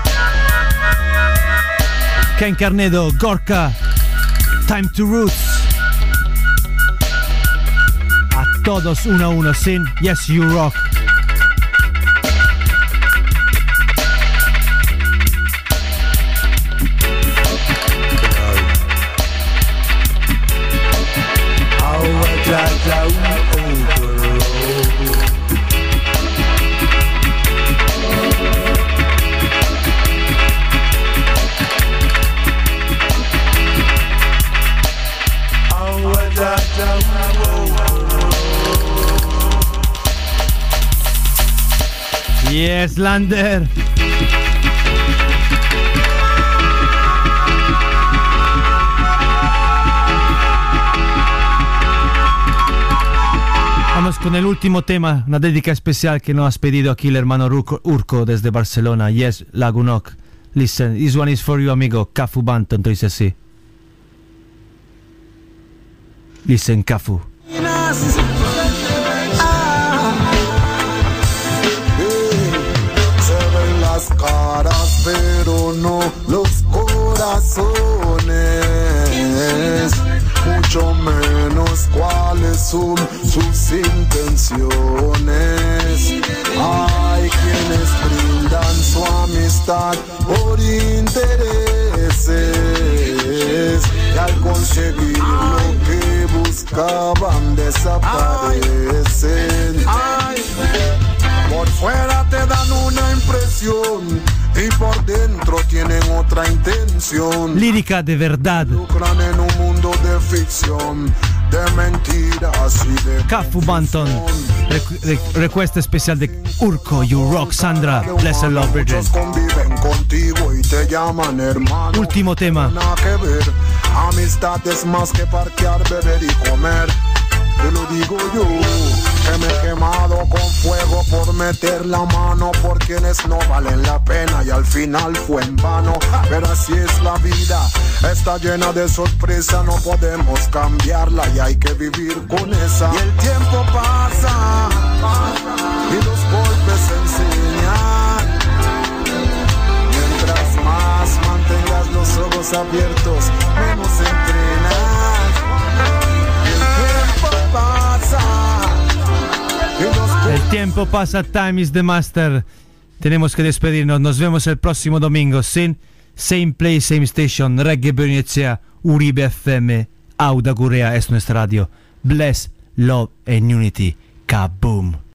Ken Carnedo, Gorka, Time to Roots. A todos uno a uno, sin Yes You Rock. Yes, Lander. Vamos con el último tema, una dedica especial que nos has pedido aquí el hermano Urco desde Barcelona. Yes, Lagunok. Listen, this one is for you, amigo. Cafu Banton, dice así. Listen, Cafu. Las caras, pero no los corazones, mucho menos cuáles son sus intenciones. Hay quienes brindan su amistad por intereses y al conseguir lo que buscaban desaparecen. Por fuera te dan una impresión y por dentro tienen otra intención. Lírica de verdad. Lucran en un mundo de ficción, de mentiras y de Cafu Banton. Request especial de Urco, You Rock, Sandra. Blessed Love Bridget. Conviven contigo y te llaman hermano. Último tema. Nada que ver. Amistad es más que parquear, beber y comer. Te lo digo yo, que me he quemado con fuego por meter la mano por quienes no valen la pena y al final fue en vano. Pero así es la vida, está llena de sorpresa, no podemos cambiarla y hay que vivir con esa. Y el tiempo pasa y los golpes enseñan. Mientras más mantengas los ojos abiertos, menos entrenas. El tiempo pasa, time is the master. Tenemos que despedirnos, nos vemos el próximo domingo. Sin same place, same station. Reggae Burning Echea, Uribe FM, Auda Gurea es nuestra radio. Bless, love and unity. Kaboom.